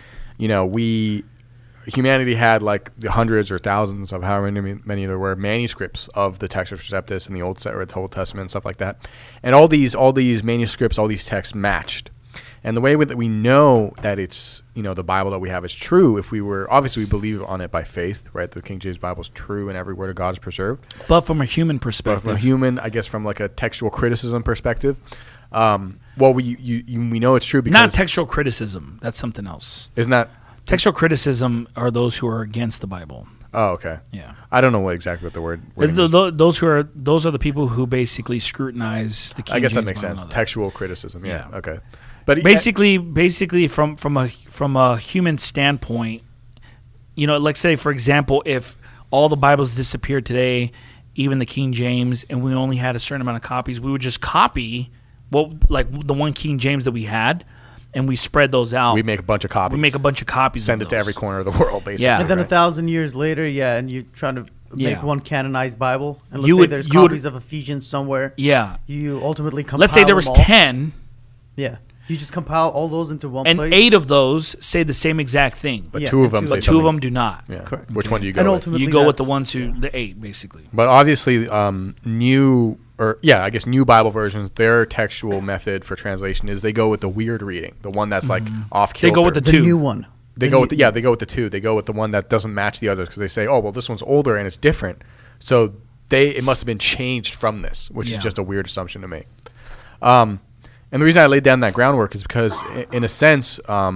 humanity had like the hundreds or thousands of however many there were manuscripts of the Textus Receptus in the Old Testament and stuff like that, and all these manuscripts, all these texts matched. And the way that we know that it's the Bible that we have is true, if we believe on it by faith, right? The King James Bible is true and every word of God is preserved. But from a human But perspective, from a human, I guess, from like a textual criticism perspective, well, we know it's true because not textual criticism. That's something else. Isn't that Textual criticism are those who are against the Bible. Oh, okay. Yeah. I don't know exactly what the word is. Those are the people who basically scrutinize the King I guess that James makes Bible sense. and all that. Textual criticism. Yeah. Yeah. Okay. But Basically, from a human standpoint, like say for example, if all the Bibles disappeared today, even the King James, and we only had a certain amount of copies, we would just copy the one King James that we had, and we spread those out. we make a bunch of copies. We make a bunch of copies. Send of it to those. every corner of the world, basically. Yeah. And then right? 1,000 years later, and you're trying to make Yeah. one canonized Bible, and let's You say would- there's you would- copies of Ephesians somewhere. Yeah. You ultimately compile. Let's say there was them all. 10, Yeah, you just compile all those into one and place. 8 of those say the same exact thing, But Yeah, two of and them two- say but 2 of something. them do not. Yeah. Correct. Which one do you go And with? ultimately, You go with the that's- ones who the 8 basically. But obviously, new Bible versions, their textual method for translation is they go with the weird reading, the one that's like off kilter. They go with the the two. new one. They go with the 2. They go with the one that doesn't match the others because they say, oh well, this one's older and it's different, so it must have been changed from this, which Yeah. is just a weird assumption to make. And the reason I laid down that groundwork is because, in a sense,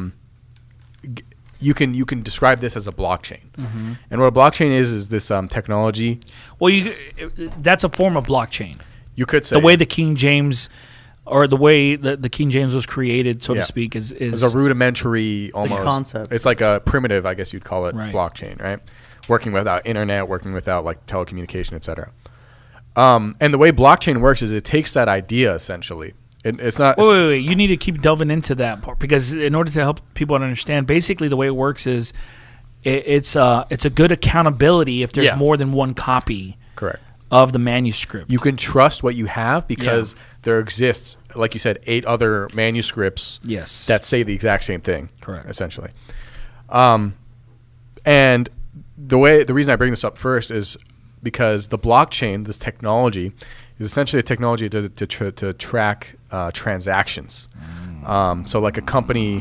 you can describe this as a blockchain. And what a blockchain is this technology. Well, that's a form of blockchain. You could say The way the King James, or the way the King James was created, so Yeah. to speak, is It's a rudimentary almost concept. It's like a primitive, I guess you'd call it, Right. blockchain, right? Working without internet, working without like telecommunication, etc. And the way blockchain works is it takes that idea essentially. It's not. Wait. You need to keep delving into that part because in order to help people understand, basically the way it works is it's a good accountability if there's Yeah. more than one copy Correct. of the manuscript. You can trust what you have because there exists, like you said, 8 other manuscripts Yes. that say the exact same thing. Correct. Essentially. And the reason I bring this up first is because the blockchain, this technology, is essentially a technology to track transactions. So like a company,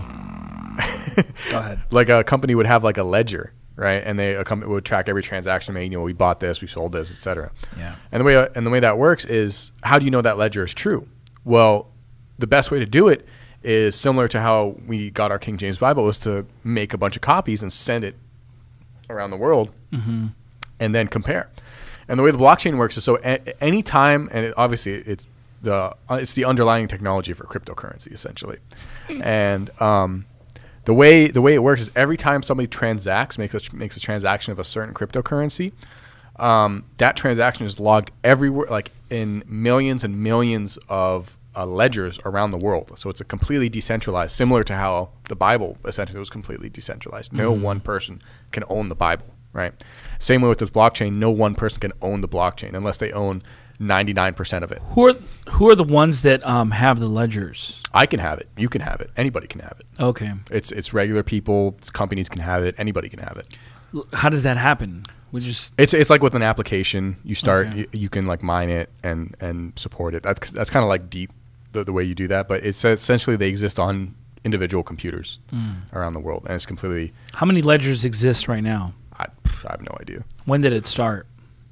Go ahead. like a company would have like a ledger, right? And a company would track every transaction made. We bought this, we sold this, etc. Yeah. And the way that works is, how do you know that ledger is true? Well, the best way to do it is similar to how we got our King James Bible, is to make a bunch of copies and send it around the world, and then compare. And the way the blockchain works is, so any time, and obviously it's the underlying technology for cryptocurrency essentially. And the way it works is, every time somebody transacts, makes a transaction of a certain cryptocurrency, that transaction is logged everywhere, like in millions and millions of ledgers around the world. So it's a completely decentralized, similar to how the Bible essentially was completely decentralized. No one person can own the Bible, right? Same way with this blockchain, no one person can own the blockchain unless they own 99% of it. Who are the ones that have the ledgers? I can have it. You can have it. Anybody can have it. Okay. It's regular people. Companies can have it. Anybody can have it. How does that happen? We just It's like with an application. You start. Okay. You can like mine it and support it. That's kind of like deep the way you do that. But it's essentially, they exist on individual computers around the world, and it's completely. How many ledgers exist right now? I have no idea. When did it start?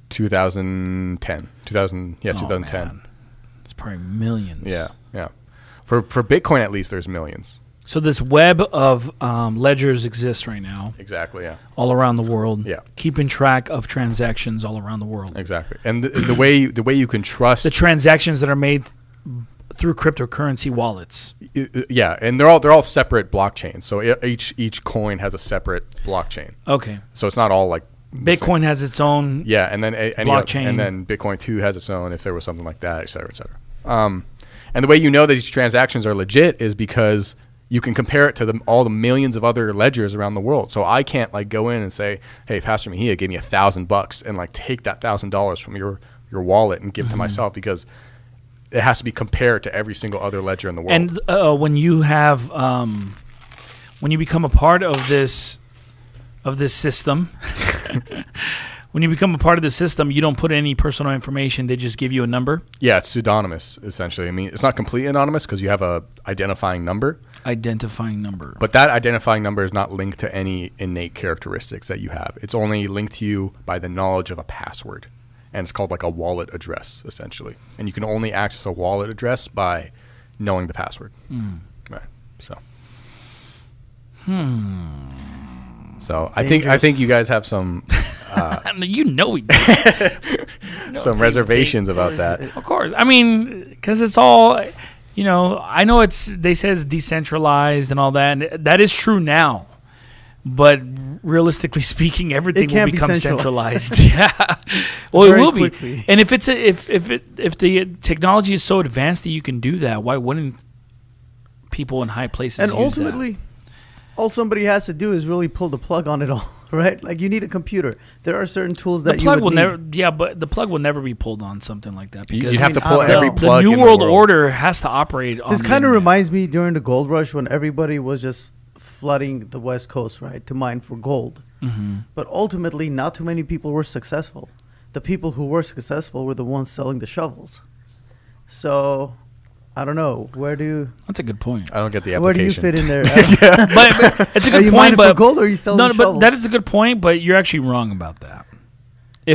2010. 2010. Man. It's probably millions. Yeah. For Bitcoin, at least, there's millions. So this web of ledgers exists right now, Exactly. Yeah. all around the world. Yeah. Keeping track of transactions all around the world. Exactly. And the way you can trust The transactions that are made through cryptocurrency wallets. Yeah, and they're all separate blockchains. So each coin has a separate blockchain. Okay. So it's not all like the same. Bitcoin has its own. Yeah, and then blockchain. and then Bitcoin 2 has its own, if there was something like that, et cetera, et cetera. And the way you know that these transactions are legit is because you can compare it to all the millions of other ledgers around the world. So I can't like go in and say, "Hey, Pastor Mejia gave me $1,000," and like take that $1,000 from your wallet and give it to myself, because it has to be compared to every single other ledger in the world. And when you have, when you become a part of this system, when you become a part of the system, you don't put any personal information. They just give you a number. Yeah, it's pseudonymous, essentially. I mean, it's not completely anonymous because you have a identifying number. Identifying number. But that identifying number is not linked to any innate characteristics that you have. It's only linked to you by the knowledge of a password. And it's called like a wallet address, essentially. And you can only access a wallet address by knowing the password. Right. So. So I think you guys have some you know we do. some reservations about that. Of course. I mean, because it's all, I know they say it's decentralized and all that. And that is true now. But realistically speaking, everything will become centralized. Yeah. Well, Very it will quickly. be. And if the technology is so advanced that you can do that, why wouldn't people in high places And use ultimately, all somebody has to do is really pull the plug on it all, right? Like, you need a computer. There are certain tools that? that The plug you will would never. need. Yeah, but the plug will never be pulled on something like that, because You'd have to I pull mean, every the plug the in New World world. Order has to operate on This the kind of internet. reminds me during the gold rush when everybody was just flooding the West Coast, right, to mine for gold. Mm-hmm. But ultimately, not too many people were successful. The people who were successful were the ones selling the shovels. So, I don't know. That's a good point. I don't get the Where do you application. fit in there? but it's a Are good you point. mining for But gold or are you selling no, shovels? but that is a good point. But you're actually wrong about that. If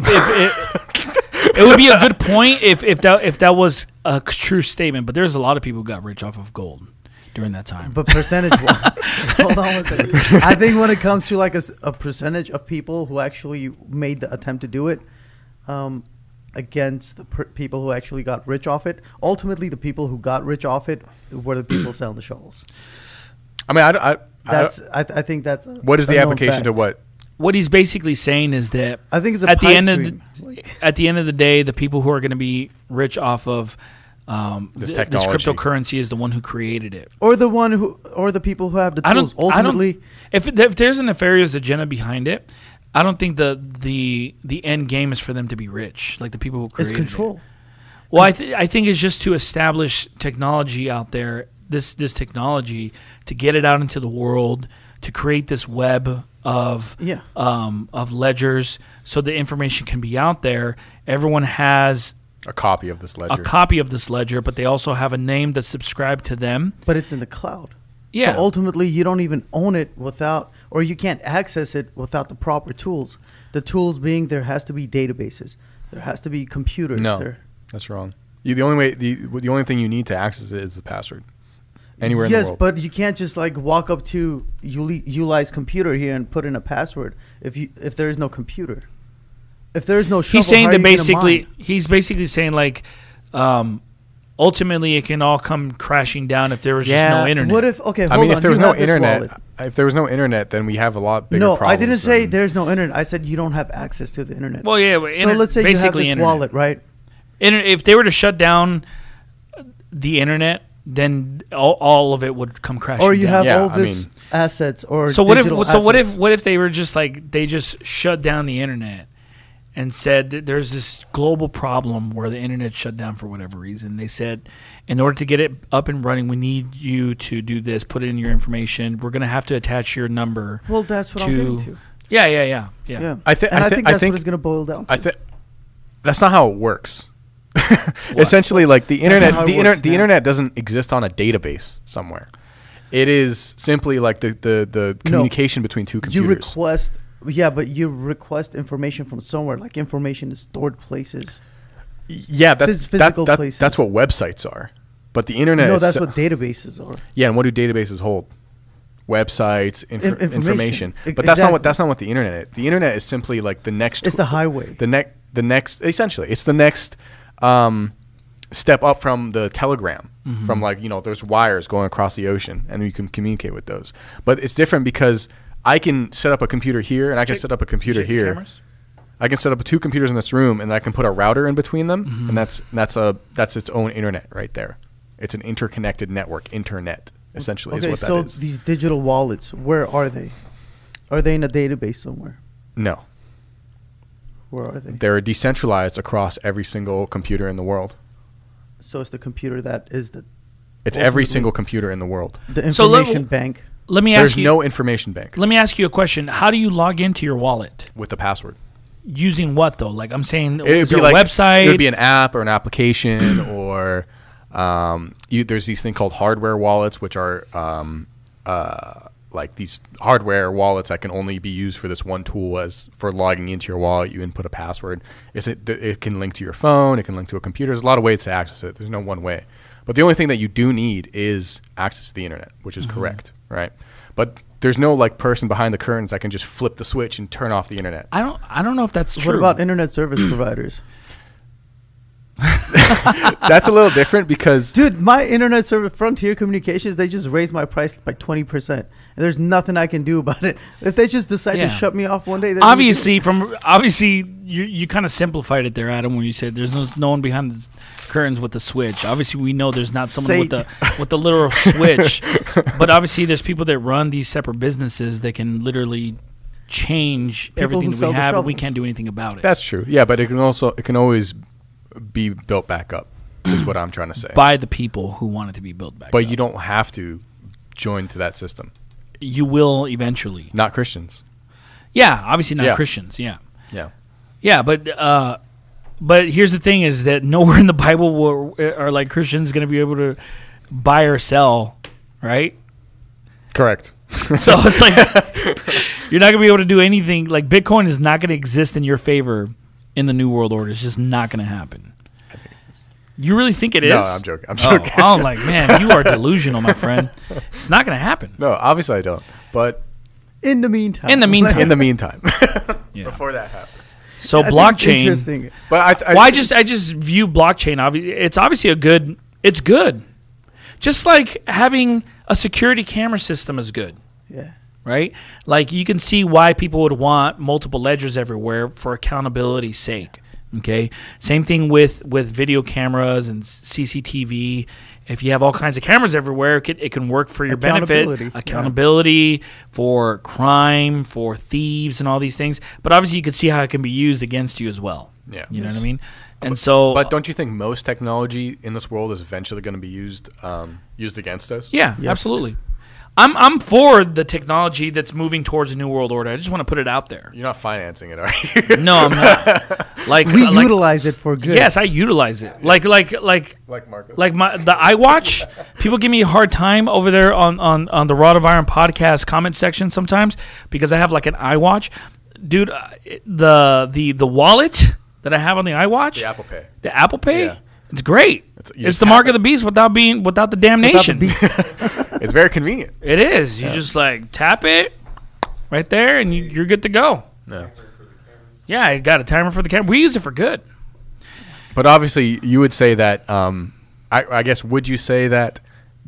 it would be a good point if that was a true statement. But there's a lot of people who got rich off of gold during that time. But percentage-wise, hold on one second. I think when it comes to like a percentage of people who actually made the attempt to do it, against the people who actually got rich off it, ultimately the people who got rich off it were the people selling the shovels. I mean, I think that's what is the application to what? What he's basically saying is that I think it's a at the pipe end of dream. at the end of the day, the people who are going to be rich off of This this technology. cryptocurrency is the one who created it. or the people who have the tools. Ultimately, if there's a nefarious agenda behind it, I don't think the end game is for them to be rich, like the people who it's created control. it. Well, I think it's just to establish technology out there, this technology, to get it out into the world, to create this web of ledgers, so the information can be out there. Everyone has A copy of this ledger. a copy of this ledger, but they also have a name that's subscribed to them. But it's in the cloud. Yeah. So ultimately, you don't even own it without, or you can't access it without the proper tools. The tools being there has to be databases. There has to be computers. No, There. that's wrong. The only thing you need to access it is the password. Anywhere in the world. Yes, but you can't just like walk up to Uli's computer here and put in a password if there is no computer. If there is no shovel, He's saying how are that you gonna basically, mine? he's basically saying like, ultimately it can all come crashing down if there was just no internet. What if? Okay, hold I mean, on. if there was you no have this internet, wallet. then we have a lot bigger No, problems. I didn't say than- there's no internet. I said you don't have access to the internet. Well, yeah, but So let's say you have basically this internet. wallet, right? If they were to shut down the internet, then all of it would come crashing Or you down. have Yeah, all I this mean- assets or So what if digital what assets. if they were just like they just shut down the internet and said that there's this global problem where the internet shut down for whatever reason. They said in order to get it up and running, we need you to do this, put in your information. We're going to have to attach your number. Well, that's what I'm getting to. Yeah. Yeah. I think and I think that's think what it's going to boil down to. I think that's not how it works. Essentially, like the internet, not how it the works now. internet doesn't exist on a database somewhere. It is simply like the communication between two you computers. request, but you request information from somewhere. Like information is stored places. Yeah, physical places. that's what websites are. But the internet. No, that's itse- what databases are. Yeah, and what do databases hold? Websites, Information. information. E- But that's exactly. not what the internet is. The internet is simply like the next. It's the highway. The next. Essentially, it's the next step up from the telegram. Mm-hmm. From like there's wires going across the ocean, and you can communicate with those. But it's different because I can set up a computer here, and I can set up a computer Check the here. cameras? I can set up 2 computers in this room, and I can put a router in between them, Mm-hmm. and that's its own internet right there. It's an interconnected network. Internet essentially is Okay, what that so is. these digital wallets, where are they? Are they in a database somewhere? No, Where are they? they're decentralized across every single computer in the world. So it's the computer that is the It's every Ultimately- single computer in the world. So let- information bank. Let me There's ask you. no information bank Let me ask you a question. How do you log into your wallet? with the password. Using what though? Like I'm saying, It is would be there a like website? It would be an app or an application, or there's these thing called hardware wallets, which are like these hardware wallets that can only be used for this one tool. As for logging into your wallet, you input a password. It can link to your phone. It can link to a computer. There's a lot of ways to access it. There's no one way. But the only thing that you do need is access to the internet, which is correct, right? But there's no like person behind the curtains that can just flip the switch and turn off the internet. I don't know if that's true. What about internet service providers? That's a little different because Dude, my internet service, Frontier Communications, they just raised my price by 20%. And there's nothing I can do about it. If they just decide Yeah. to shut me off one day, they're obviously you kind of simplified it there, Adam, when you said there's no one behind the curtains with the switch. Obviously, we know there's not someone with the literal switch, but obviously there's people that run these separate businesses that can literally change People everything who that sell we the have, and we shovels. can't do anything about it. that's true. Yeah, but it can always be built back up. Is what I'm trying to say. by the people who want it to be built back. But up. you don't have to join to that system. You will eventually. Not Christians. Yeah, obviously not Yeah. Christians. Yeah. Yeah. Yeah, but here's the thing: is that nowhere in the Bible are like Christians going to be able to buy or sell, right? Correct. So it's like you're not going to be able to do anything. Like Bitcoin is not going to exist in your favor in the New World Order. It's just not going to happen. You really think it is? No, I'm joking. I'm joking. I'm like, man, you are delusional, my friend. It's not going to happen. No, obviously I don't. But In the meantime. In the meantime. in the meantime, Yeah. before that happens. So I think it's blockchain. interesting. But Well, I just view blockchain. It's obviously it's good. Just like having a security camera system is good, Yeah. right? Like you can see why people would want multiple ledgers everywhere for accountability's sake. Okay, same thing with video cameras and CCTV. If you have all kinds of cameras everywhere, it can work for your benefit. Accountability, yeah. Accountability for crime, for thieves, and all these things. But obviously, you can see how it can be used against you as well. Yeah. You know what I mean? And so, But don't you think most technology in this world is eventually going to be used against us? yeah, Yes. absolutely. I'm for the technology that's moving towards a new world order. I just want to put it out there. You're not financing it, are you? No, I'm not. Like We utilize it for good. Yes, I utilize it. Like Marcus. the iWatch. People give me a hard time over there on the Rod of Iron podcast comment section sometimes because I have like an iWatch, dude. The wallet that I have on the iWatch, The Apple Pay. Yeah. It's great. You It's just the tap mark it. of the beast without the Without the damnation. beast. It's very convenient. It is. You just like tap it right there, and you're good to go. No. Yeah, I got a timer for the camera. We use it for good. But obviously, you would say that. I guess would you say that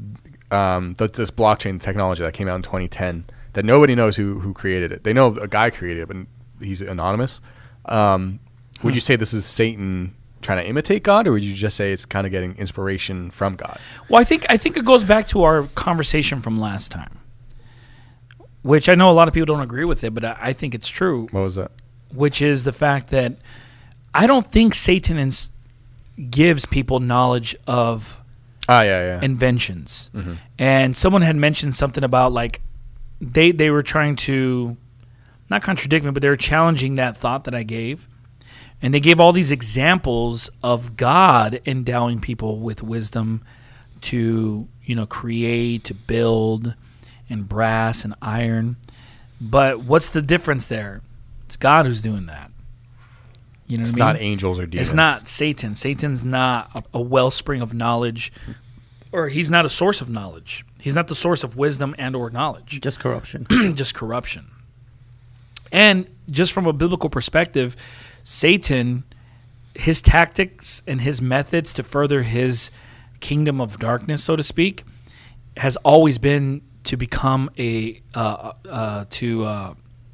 this blockchain technology that came out in 2010 that nobody knows who created it? They know a guy created it, but he's anonymous. Would you say this is Satan trying to imitate God, or would you just say it's kind of getting inspiration from God? Well, I think it goes back to our conversation from last time, which I know a lot of people don't agree with it, but I think it's true. What was that? Which is the fact that I don't think Satan gives people knowledge of inventions. Mm-hmm. And someone had mentioned something about like they were trying to not contradict me, but they were challenging that thought that I gave. And they gave all these examples of God endowing people with wisdom to, create, to build, and brass and iron. But what's the difference there? It's God who's doing that. You know It's what I mean? not angels or demons. It's not Satan. Satan's not a wellspring of knowledge, or he's not a source of knowledge. He's not the source of wisdom and or knowledge. Just corruption. Just corruption. And just from a biblical perspective, Satan, his tactics and his methods to further his kingdom of darkness, so to speak, has always been to become a Copycat.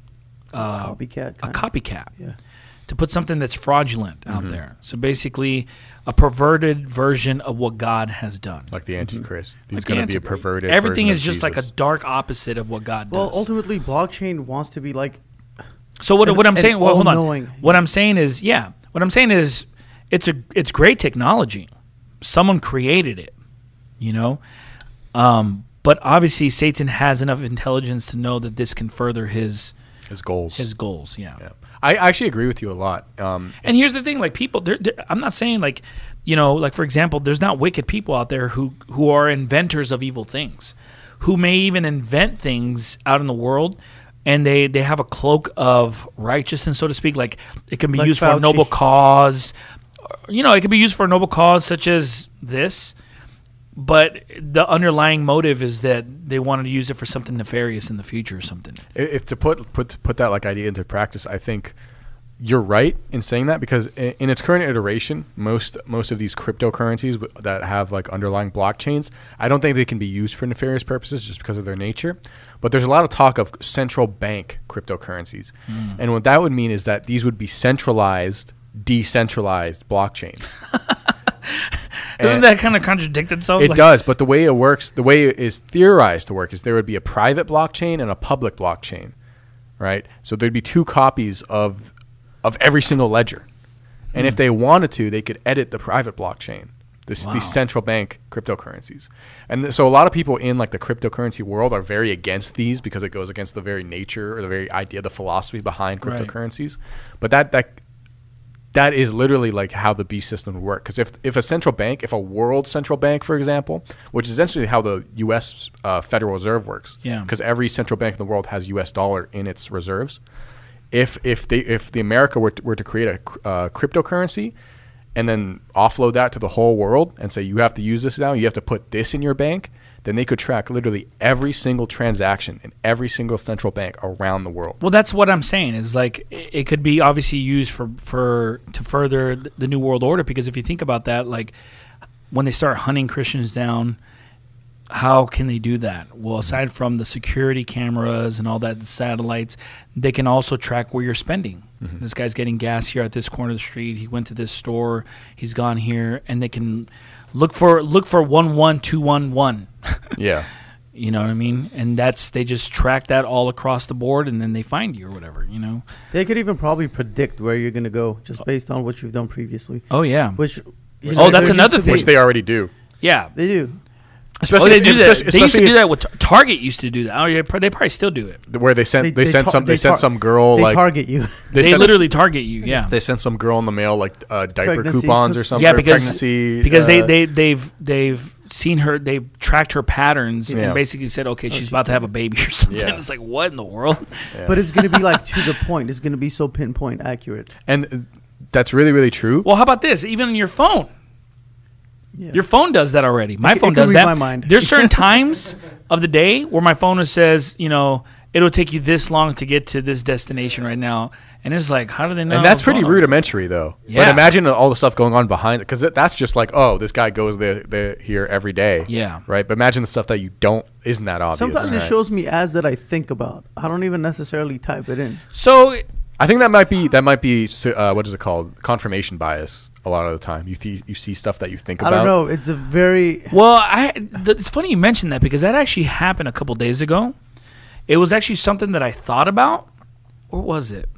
a copycat. Yeah. To put something that's fraudulent out there. So basically, a perverted version of what God has done. Like the Antichrist. He's Like going the to be a Antichrist. perverted Everything version is of just like a Jesus. dark opposite of what God does. Well, ultimately, blockchain wants to be like. So what I'm an saying, well, hold on. all-knowing. What I'm saying is it's great technology. Someone created it, but obviously Satan has enough intelligence to know that this can further his goals. Yeah. I actually agree with you a lot. And here's the thing, like people, I'm not saying like, like for example, there's not wicked people out there who are inventors of evil things, who may even invent things out in the world, and they have a cloak of righteousness, so to speak. Like it can be Like used for a Fauci. noble cause. It can be used for a noble cause such as this, but the underlying motive is that they wanted to use it for something nefarious in the future or something. If to put that like idea into practice, I think you're right in saying that, because in its current iteration, most of these cryptocurrencies that have like underlying blockchains, I don't think they can be used for nefarious purposes just because of their nature. But there's a lot of talk of central bank cryptocurrencies, and what that would mean is that these would be centralized, decentralized blockchains. Doesn't that kind of contradict itself? It does, but the way it works, the way it is theorized to work, is there would be a private blockchain and a public blockchain, right? So there'd be two copies of every single ledger, and if they wanted to, they could edit the private blockchain, these central bank cryptocurrencies. And so a lot of people in like the cryptocurrency world are very against these because it goes against the very nature or the very idea, the philosophy behind cryptocurrencies. But that is literally like how the beast system would work. Because if a world central bank, for example, which is essentially how the U.S. Federal Reserve works, because every central bank in the world has U.S. dollar in its reserves. If the America were to create a cryptocurrency and then offload that to the whole world and say you have to use this now, you have to put this in your bank, then they could track literally every single transaction in every single central bank around the world. Well, that's what I'm saying is like it could be obviously used to further the New World Order, because if you think about that, like when they start hunting Christians down, how can they do that? Well, aside from the security cameras and all that, the satellites, they can also track where you're spending. Mm-hmm. This guy's getting gas here at this corner of the street. He went to this store. He's gone here, and they can look for 11211. Yeah. You know what I mean? And they just track that all across the board, and then they find you or whatever, They could even probably predict where you're going to go just based on what you've done previously. Oh, yeah. That's another thing. Which they already do. Yeah. They do. Especially they do that. especially- They used to especially do that with Target. Used to do that. Oh yeah, they probably still do it. where they sent some girl They like target you. They sent- literally target you. Yeah. they sent some girl in the mail like diaper Pregnancy coupons or stuff. something. Yeah, or because pregnancy, they've seen her, they've tracked her patterns Yeah. and basically said, okay, she's about to have a baby or something. Yeah. It's like, what in the world? yeah. But it's gonna be like to the point. It's gonna be so pinpoint accurate. and that's really really true. Well, how about this? Even on your phone. Yeah. Your phone does that already. My It phone can does read that. my mind. There's certain times of the day where my phone says, it'll take you this long to get to this destination right now. And it's like, how do they know? And that's what's pretty going on? rudimentary, though. Yeah. But imagine all the stuff going on behind it, because that's just like, oh, this guy goes there here every day. Yeah. Right. But imagine the stuff that you don't isn't that obvious. Sometimes it right? shows me ads that I think about. I don't even necessarily type it in. So, I think that might be what is it called? Confirmation bias. A lot of the time, you see stuff that you think I about. don't know. It's a very well, it's funny you mentioned that because that actually happened a couple days ago. It was actually something that I thought about. Or was it?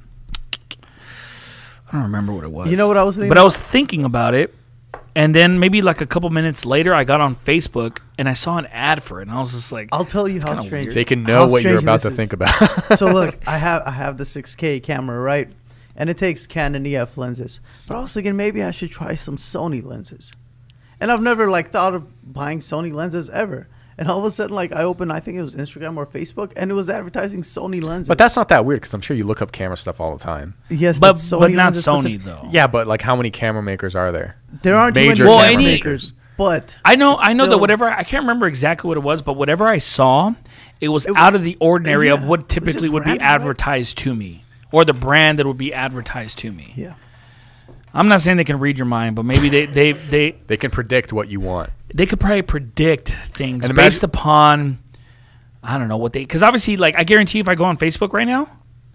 I don't remember what it was. You know what I was thinking But I about? was thinking about it. And then maybe like a couple minutes later, I got on Facebook and I saw an ad for it. And I was just like, I'll tell you how kinda strange. weird. They can know how what you're strange about this to is. think about. So look, I have the 6K camera, right? And it takes Canon EF lenses. But I was thinking maybe I should try some Sony lenses. And I've never like thought of buying Sony lenses ever. And all of a sudden, like I opened, I think it was Instagram or Facebook, and it was advertising Sony lenses. But that's not that weird because I'm sure you look up camera stuff all the time. yes, but Sony not lenses Sony specific- though. Yeah, but like how many camera makers are there? There aren't Major too many Well, camera any- makers. But I know still- that whatever, I can't remember exactly what it was, but whatever I saw, it was out of the ordinary of yeah, what it was typically just would be random, right? advertised to me or the brand that would be advertised to me. yeah, I'm not saying they can read your mind, but maybe They can predict what you want. they could probably predict things And based upon, I don't know what because obviously, like, I guarantee if I go on Facebook right now,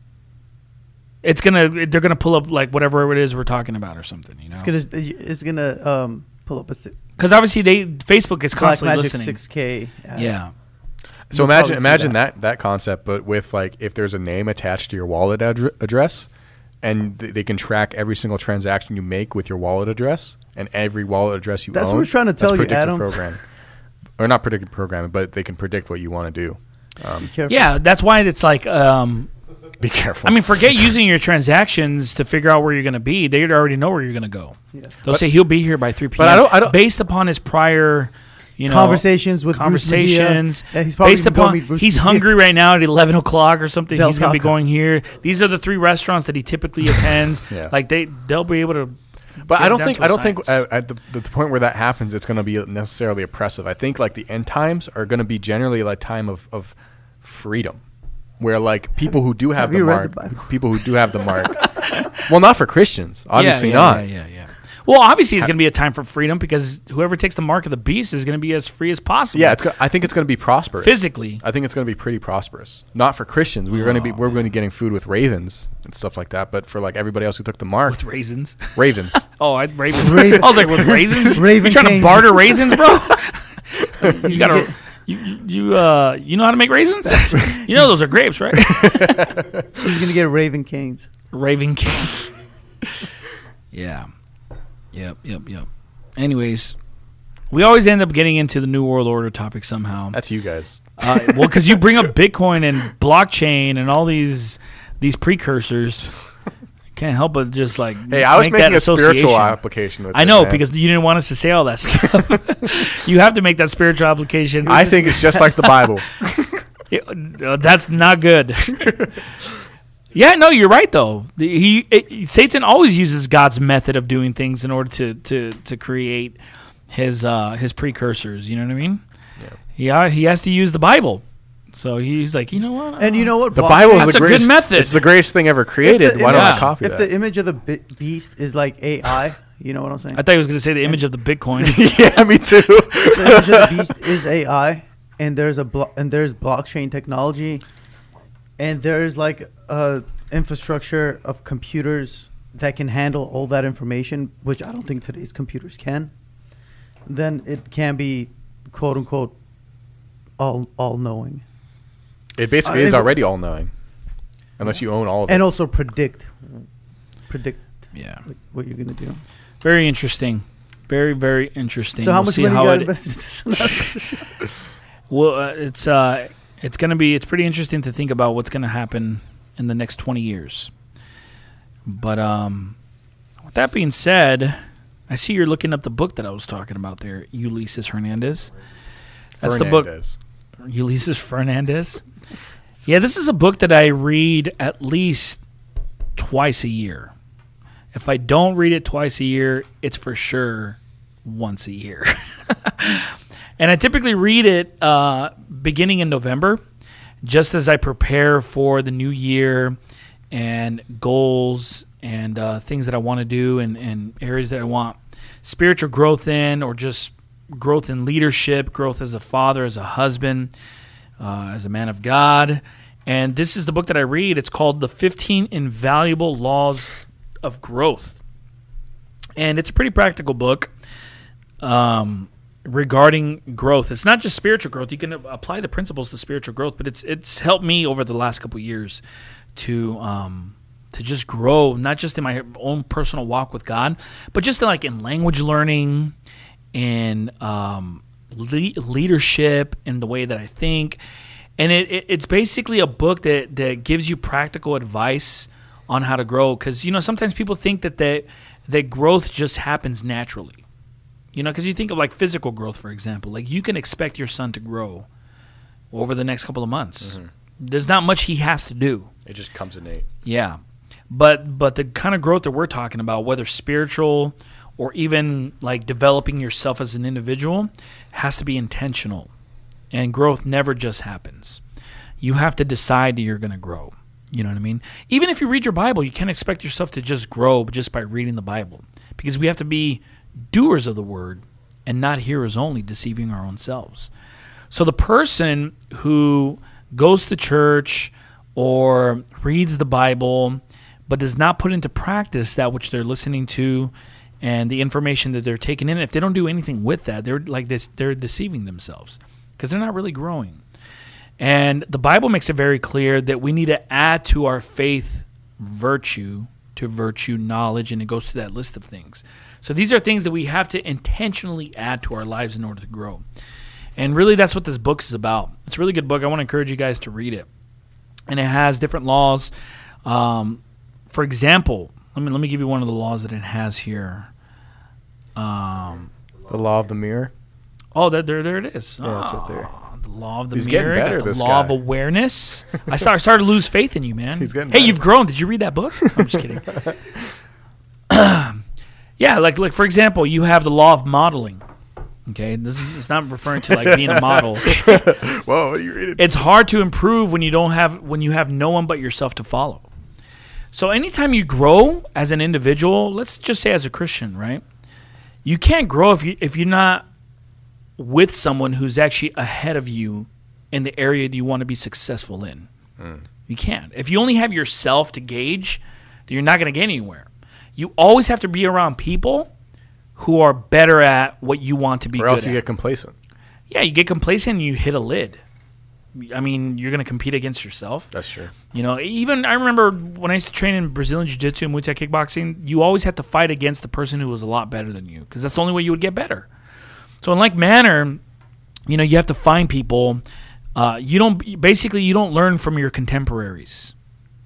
they're gonna pull up like whatever it is we're talking about or something, it's gonna pull up a because obviously Facebook is constantly Blackmagic listening. 6K. ad. Yeah, So You'll probably see imagine that concept, but with like if there's a name attached to your wallet address, and they can track every single transaction you make with your wallet address and every wallet address you That's own. what we're trying to tell you, predictive Adam. Programming. Or not predictive programming, but they can predict what you want to do. Be careful. yeah. That's why it's like. Be careful. I mean, forget using your transactions to figure out where you're going to be. They already know where you're going to go. Yeah. They'll say he'll be here by 3 p.m. But I don't- based upon his prior, Conversations with Bruce conversations. Mejia. Yeah, he's probably based gonna go upon meet Bruce he's Mejia. hungry right now at 11 o'clock or something. Del He's going to be Taco. going here. These are the 3 restaurants that he typically attends. Yeah. Like they'll be able to. But get I don't down think to a at science. the point where that happens, it's going to be necessarily oppressive. I think like the end times are going to be generally like time of freedom, where like people who do have the you read mark, the Bible? people who do have the mark. Well, not for Christians, obviously yeah, not. Yeah. Well, obviously it's going to be a time for freedom because whoever takes the mark of the beast is going to be as free as possible. Yeah, I think it's going to be prosperous physically. I think it's going to be pretty prosperous. Not for Christians. We're going to be getting food with ravens and stuff like that. But for like everybody else who took the mark, With raisins. ravens. Oh, ravens. Raven- I was like, with raisins? Raven You trying to canes. barter raisins, bro? You gotta. You know how to make raisins? You know those are grapes, right? He's gonna get Raven Canes. Raven canes. Yeah. Yep. Anyways, we always end up getting into the New World Order topic somehow. That's you guys. Well, because you bring up Bitcoin and blockchain and all these precursors. Can't help but just like Hey, I was make that making a spiritual association. application with I it, know man. because you didn't want us to say all that stuff. You have to make that spiritual application. I think it's just like the Bible. That's not good. Yeah, no, you're right though. Satan always uses God's method of doing things in order to create his precursors. You know what I mean? Yeah. He has to use the Bible. So he's like, you know what? And you know what? The Bible is That's the a good greatest method. It's the greatest thing ever created. Why don't I image- copy If that? the image of the beast is like AI, you know what I'm saying? I thought he was going to say the image of the Bitcoin. Yeah, me too. The image of the beast is AI, and there's there's blockchain technology, and there's like a infrastructure of computers that can handle all that information, which I don't think today's computers can. Then it can be, quote unquote, all knowing, It basically is already all knowing, unless you own all of it. and also predict Yeah. what you're gonna do. Very interesting. Very, very interesting. So how We'll much see money you how got it- invested in this? Well, it's going to be, it's pretty interesting to think about what's going to happen in the next 20 years. But with that being said, I see you're looking up the book that I was talking about there, Ulysses Hernandez. That's the book, Fernandez. Ulysses Fernandez. Yeah, this is a book that I read at least twice a year. If I don't read it twice a year, it's for sure once a year. And I typically read it beginning in November, just as I prepare for the new year and goals and things that I want to do and areas that I want spiritual growth in, or just growth in leadership, growth as a father, as a husband, as a man of God. And this is the book that I read. It's called The 15 Invaluable Laws of Growth. And it's a pretty practical book regarding growth. It's not just spiritual growth. You can apply the principles to spiritual growth, but it's helped me over the last couple of years to just grow, not just in my own personal walk with God, but just in language learning and leadership and the way that I think. And it's basically a book that gives you practical advice on how to grow, because sometimes people think that growth just happens naturally. Because you think of physical growth, for example. You can expect your son to grow over the next couple of months. Mm-hmm. There's not much he has to do. It just comes innate. Yeah. But the kind of growth that we're talking about, whether spiritual or even developing yourself as an individual, has to be intentional. And growth never just happens. You have to decide that you're going to grow. You know what I mean? Even if you read your Bible, you can't expect yourself to just grow just by reading the Bible, because we have to be doers of the word and not hearers only, deceiving our own selves. So the person who goes to church or reads the Bible but does not put into practice that which they're listening to and the information that they're taking in, if they don't do anything with that, they're deceiving themselves, because they're not really growing. And the Bible makes it very clear that we need to add to our faith virtue, to virtue knowledge, and it goes through that list of things. So these are things that we have to intentionally add to our lives in order to grow. And really, that's what this book is about. It's a really good book. I want to encourage you guys to read it. And it has different laws. For example, let me give you one of the laws that it has here. The law of the mirror. Oh, there it is. Yeah, it's right there. The law of the He's mirror. getting better, Got the this law of guy. awareness. I started to lose faith in you, man. He's getting hey, better. you've grown. Did you read that book? I'm just kidding. Yeah, like for example, you have the law of modeling. Okay, it's not referring to being a model. Whoa, what are you reading? It's hard to improve when you have no one but yourself to follow. So anytime you grow as an individual, let's just say as a Christian, right? You can't grow if you're not with someone who's actually ahead of you in the area that you want to be successful in. You can't. If you only have yourself to gauge, then you're not going to get anywhere. You always have to be around people who are better at what you want to be good Or else at. you get complacent. Yeah, you get complacent and you hit a lid. I mean, you're going to compete against yourself. That's true. Even I remember when I used to train in Brazilian Jiu-Jitsu and Muay Thai kickboxing, you always had to fight against the person who was a lot better than you, because that's the only way you would get better. So in like manner, you have to find people. You don't learn from your contemporaries.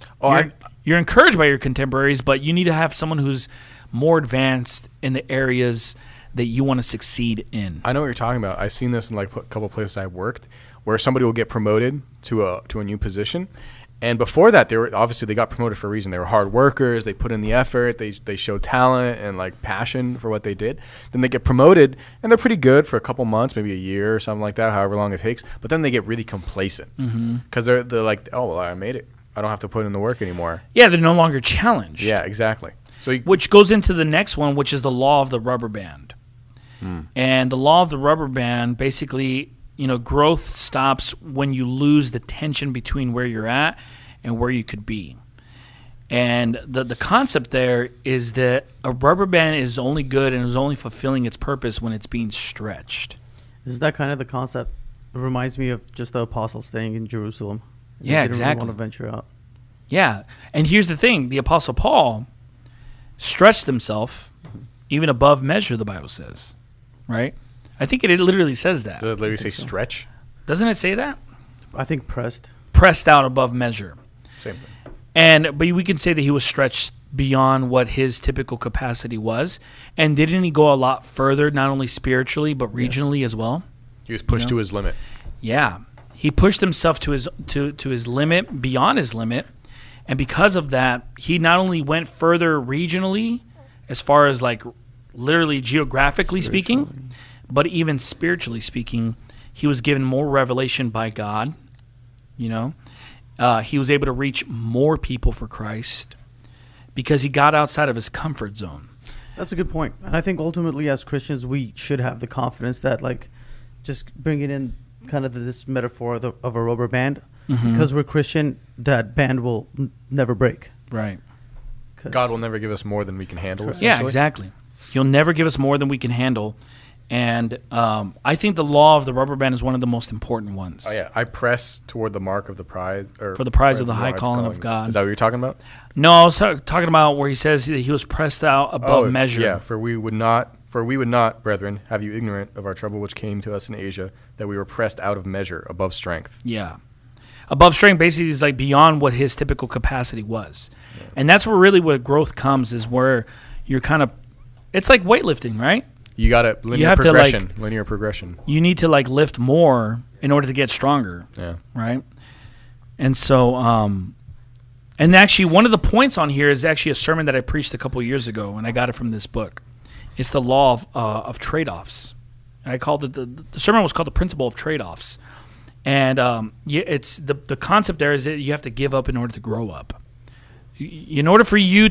You're encouraged by your contemporaries, but you need to have someone who's more advanced in the areas that you want to succeed in. I know what you're talking about. I've seen this in a couple of places I've worked, where somebody will get promoted to a new position, and before that, they got promoted for a reason. They were hard workers. They put in the effort. They showed talent and passion for what they did. Then they get promoted, and they're pretty good for a couple months, maybe a year or something like that, however long it takes. But then they get really complacent because they're like, oh well, I made it. I don't have to put in the work anymore. Yeah, they're no longer challenged. Yeah, exactly. So which goes into the next one, which is the law of the rubber band. And the law of the rubber band, basically, growth stops when you lose the tension between where you're at and where you could be. And the concept there is that a rubber band is only good and is only fulfilling its purpose when it's being stretched. Is that kind of the concept? It reminds me of just the apostles staying in Jerusalem. Yeah, They didn't exactly. really want to venture out. Yeah. And here's the thing. The Apostle Paul stretched himself even above measure, the Bible says, right? I think it literally says that. Does it literally say stretch? Doesn't it say that? I think pressed. Pressed out above measure. Same thing. But we can say that he was stretched beyond what his typical capacity was. And didn't he go a lot further, not only spiritually, but regionally as well? He was pushed to his limit. Yeah. He pushed himself to his limit, beyond his limit. And because of that, he not only went further regionally, as far as like literally geographically speaking, but even spiritually speaking, he was given more revelation by God. You know, he was able to reach more people for Christ because he got outside of his comfort zone. That's a good point. And I think ultimately as Christians, we should have the confidence that, like, just bringing in kind of this metaphor of a rubber band, because we're Christian, that band will never break. Right. God will never give us more than we can handle. Yeah, exactly. He'll never give us more than we can handle. And I think the law of the rubber band is one of the most important ones. Oh, yeah. I press toward the mark of the prize. For the prize of the high calling of God. Is that what you're talking about? No, I was talking about where he says that he was pressed out above measure. Yeah, for we would not, brethren, have you ignorant of our trouble which came to us in Asia, that we were pressed out of measure, above strength. Yeah. Above strength basically is like beyond what his typical capacity was. Yeah. And that's where really what growth comes, is where you're kind of, it's like weightlifting, right? You got it. Linear progression. You need to like lift more in order to get stronger. Yeah. Right. And so, and actually one of the points on here is actually a sermon that I preached a couple years ago, and I got it from this book. It's the law of trade-offs. And I called it, the sermon was called The Principle of Trade-Offs. And it's the concept there is that you have to give up in order to grow up. In order for you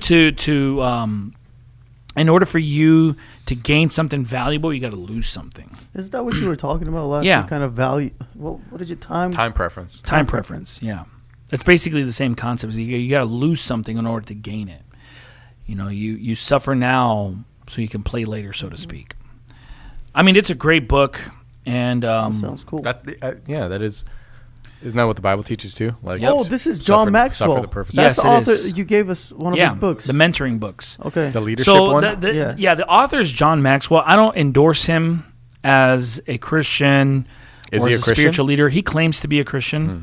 to gain something valuable, you got to lose something. Is that what you were talking about last Yeah. week? Kind of value. What did you time preference? Time preference. Yeah, it's basically the same concept. You got to lose something in order to gain it. You know, you suffer now so you can play later, so to speak. I mean, it's a great book, and that sounds cool. That is. Isn't that what the Bible teaches too? Like, oh, this is John Maxwell. Suffer the perfect. That's Yes, the it author. is. You gave us one of his books. The mentoring books. Okay. The leadership one? The author is John Maxwell. I don't endorse him as a Christian Is or he as a a Christian? spiritual leader. He claims to be a Christian.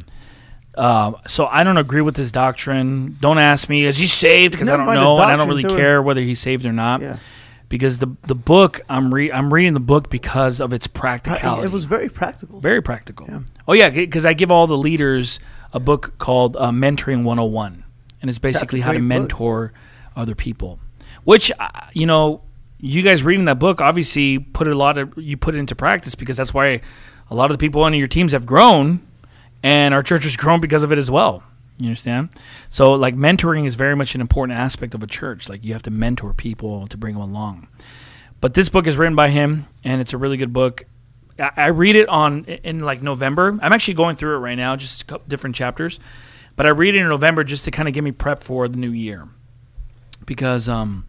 So I don't agree with his doctrine. Don't ask me, is he saved? Because I Never don't mind the know, and I don't doctrine, really they were- care whether he's saved or not. Yeah. Because the book, I'm reading the book because of its practicality. It was very practical. Very practical. Yeah. Oh, yeah, because I give all the leaders a book called Mentoring 101. And it's basically how to great book. mentor other people. Which, you guys reading that book obviously you put it into practice, because that's why a lot of the people on your teams have grown, and our church has grown because of it as well. You understand? So, like, mentoring is very much an important aspect of a church. Like, you have to mentor people to bring them along. But this book is written by him, and it's a really good book. I read it in like November. I'm actually going through it right now, just a couple different chapters. But I read it in November just to kind of get me prepped for the new year, because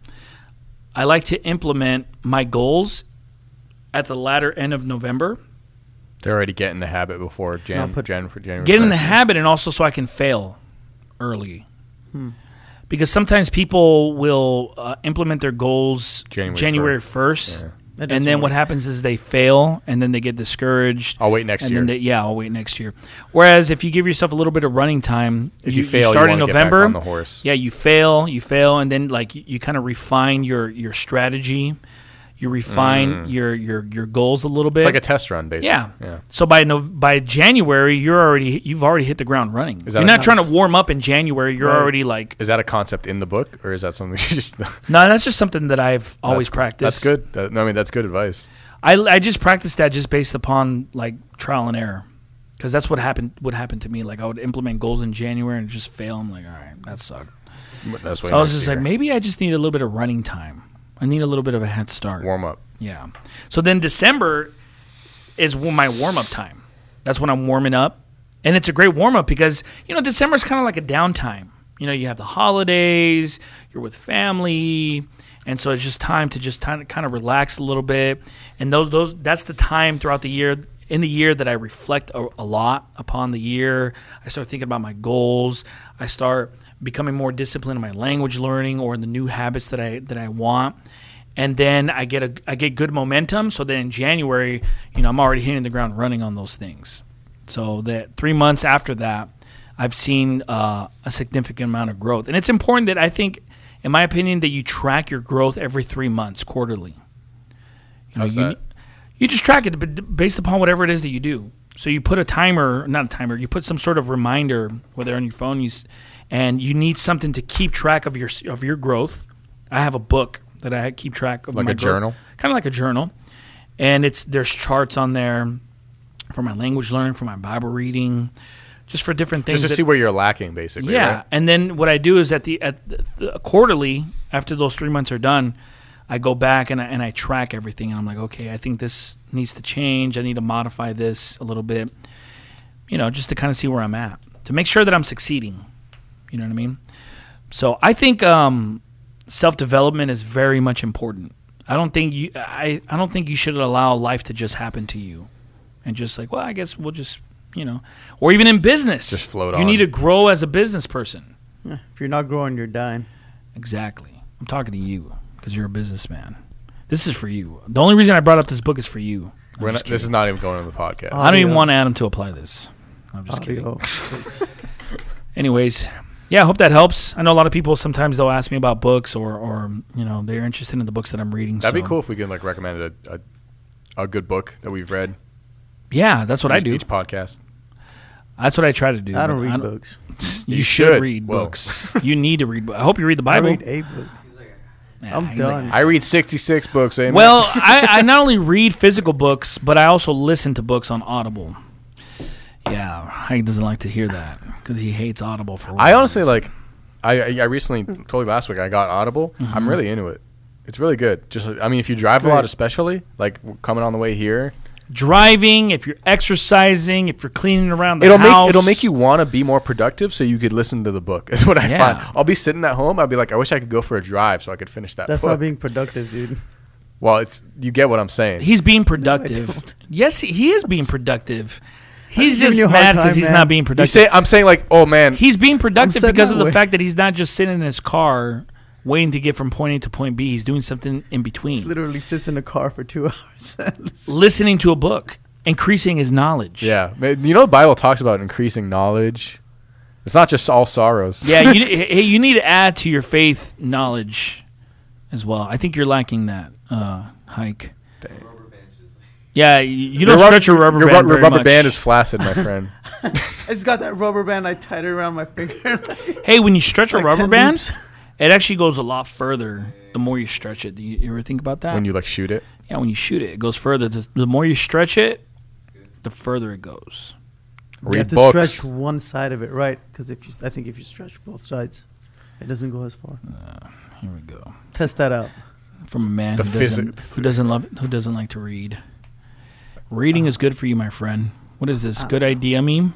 I like to implement my goals at the latter end of November. They're already getting the habit before January. Get in the habit, and also so I can fail early. Because sometimes people will implement their goals January 1st. Yeah. And then what happens is they fail, and then they get discouraged. I'll wait next year. I'll wait next year. Whereas if you give yourself a little bit of running time, if you fail, start you in wanna November. Get back on the horse. Yeah, you fail, and then like you kind of refine your strategy. You refine your goals a little bit. It's like a test run, basically. Yeah. So by January, you've already hit the ground running. You're not trying to warm up in January. You're already like. Is that a concept in the book, or is that something you just? No, that's just something that I've always practiced. That's good. That's good advice. I just practiced that just based upon like trial and error, because that's what happened to me. Like, I would implement goals in January and just fail. I'm like, all right, that sucked. So I was just like, maybe I just need a little bit of running time. I need a little bit of a head start. Warm up. Yeah. So then December is my warm-up time. That's when I'm warming up. And it's a great warm-up because, December is kind of like a downtime. You have the holidays, you're with family, and so it's just time to just kind of relax a little bit. And that's the time throughout the year, in the year, that I reflect a lot upon the year. I start thinking about my goals. I start becoming more disciplined in my language learning or in the new habits that I want. and then I get good momentum. So then in January, I'm already hitting the ground running on those things. So that 3 months after that, I've seen a significant amount of growth. And it's important that I think, in my opinion, that you track your growth every 3 months, quarterly. How's that? You just track it based upon whatever it is that you do. So you put you put some sort of reminder, whether on your phone, and you need something to keep track of your growth. I have a book that I keep track of. Like my a journal? Kind of like a journal. And there's charts on there for my language learning, for my Bible reading, just for different things. Just to see where you're lacking, basically. Yeah. Right? And then what I do is at the quarterly, after those 3 months are done, I go back and I track everything. And I'm like, okay, I think this needs to change. I need to modify this a little bit, just to kind of see where I'm at, to make sure that I'm succeeding. You know what I mean? So I think self-development is very much important. I don't think you should allow life to just happen to you and just like, well, I guess we'll just, or even in business. Just float on. You need to grow as a business person. Yeah, if you're not growing, you're dying. Exactly. I'm talking to you because you're a businessman. This is for you. The only reason I brought up this book is for you. This is not even going on the podcast. I don't even want Adam to apply this. I'm just kidding. Anyways, yeah, I hope that helps. I know a lot of people, sometimes they'll ask me about books or they're interested in the books that I'm reading. That'd be cool if we could recommend a good book that we've read. Yeah, that's what I do. Each podcast. That's what I try to do. I don't read books. You should read books. You need to read books. I hope you read the Bible. I read a book. Yeah, I'm done. I read 66 books. Amen. Well, I not only read physical books, but I also listen to books on Audible. Yeah, Hank doesn't like to hear that because he hates Audible for. I honestly I recently told you last week I got Audible. Mm-hmm. I'm really into it. It's really good. Just if you drive a lot, especially like coming on the way here. Driving, if you're exercising, if you're cleaning around the house. It'll make you want to be more productive so you could listen to the book. Is what I find. I'll be sitting at home. I'll be like, I wish I could go for a drive so I could finish that That's book. not being productive, dude. Well, you get what I'm saying. He's being productive. Yes, he is being productive. He's giving just you a hard mad time, because he's man. not being productive. I'm saying like, oh man, He's being productive I'm because set of the that way. fact that he's not just sitting in his car waiting to get from point A to point B. He's doing something in He between. literally sits in a car for 2 hours. Listening to a book, increasing his knowledge. yeah. The Bible talks about increasing knowledge. It's not just all sorrows. Yeah, you need to add to your faith knowledge as well. I think you're lacking that, Hike. Rubber bands. Yeah, you don't stretch your rubber band Your very rubber much. band is flaccid, my friend. I just got that rubber band. I tied it around my finger. Hey, when you stretch a Like rubber 10 band, loops. it actually goes a lot further the more you stretch it. Do you ever think about that? When you shoot it. Yeah, when you shoot it, it goes further. The more you stretch it, the further it goes. You Read have to books. stretch one side of it, right? Because I think if you stretch both sides, it doesn't go as far. Here we go. Test that out. From a man The who doesn't like to read. Reading is good for you, my friend. What is this? Good idea meme?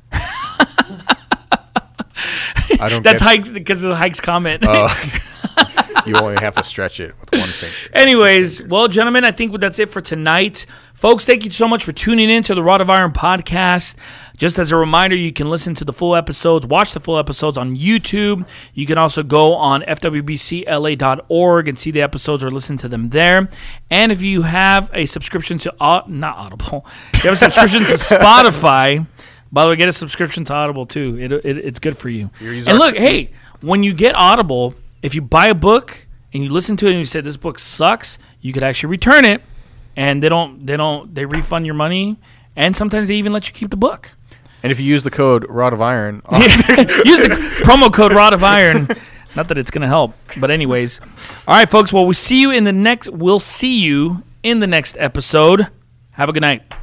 I don't That's get Hike's because of Hike's comment. you only have to stretch it with one finger. Anyways, well, gentlemen, I think that's it for tonight. Folks, thank you so much for tuning in to the Rod of Iron podcast. Just as a reminder, you can listen to the full episodes, watch the full episodes on YouTube. You can also go on fwbcla.org and see the episodes or listen to them there. And if you have a subscription to, not Audible, if you have a subscription to Spotify, by the way, get a subscription to Audible too. It's good for you. And look, hey, when you get Audible, if you buy a book and you listen to it and you say this book sucks, you could actually return it, and they refund your money, and sometimes they even let you keep the book. And if you use the code Rod of Iron, Use the promo code Rod of Iron. Not that it's gonna help, but anyways, all right, folks. Well, we'll see you in the next episode. Have a good night.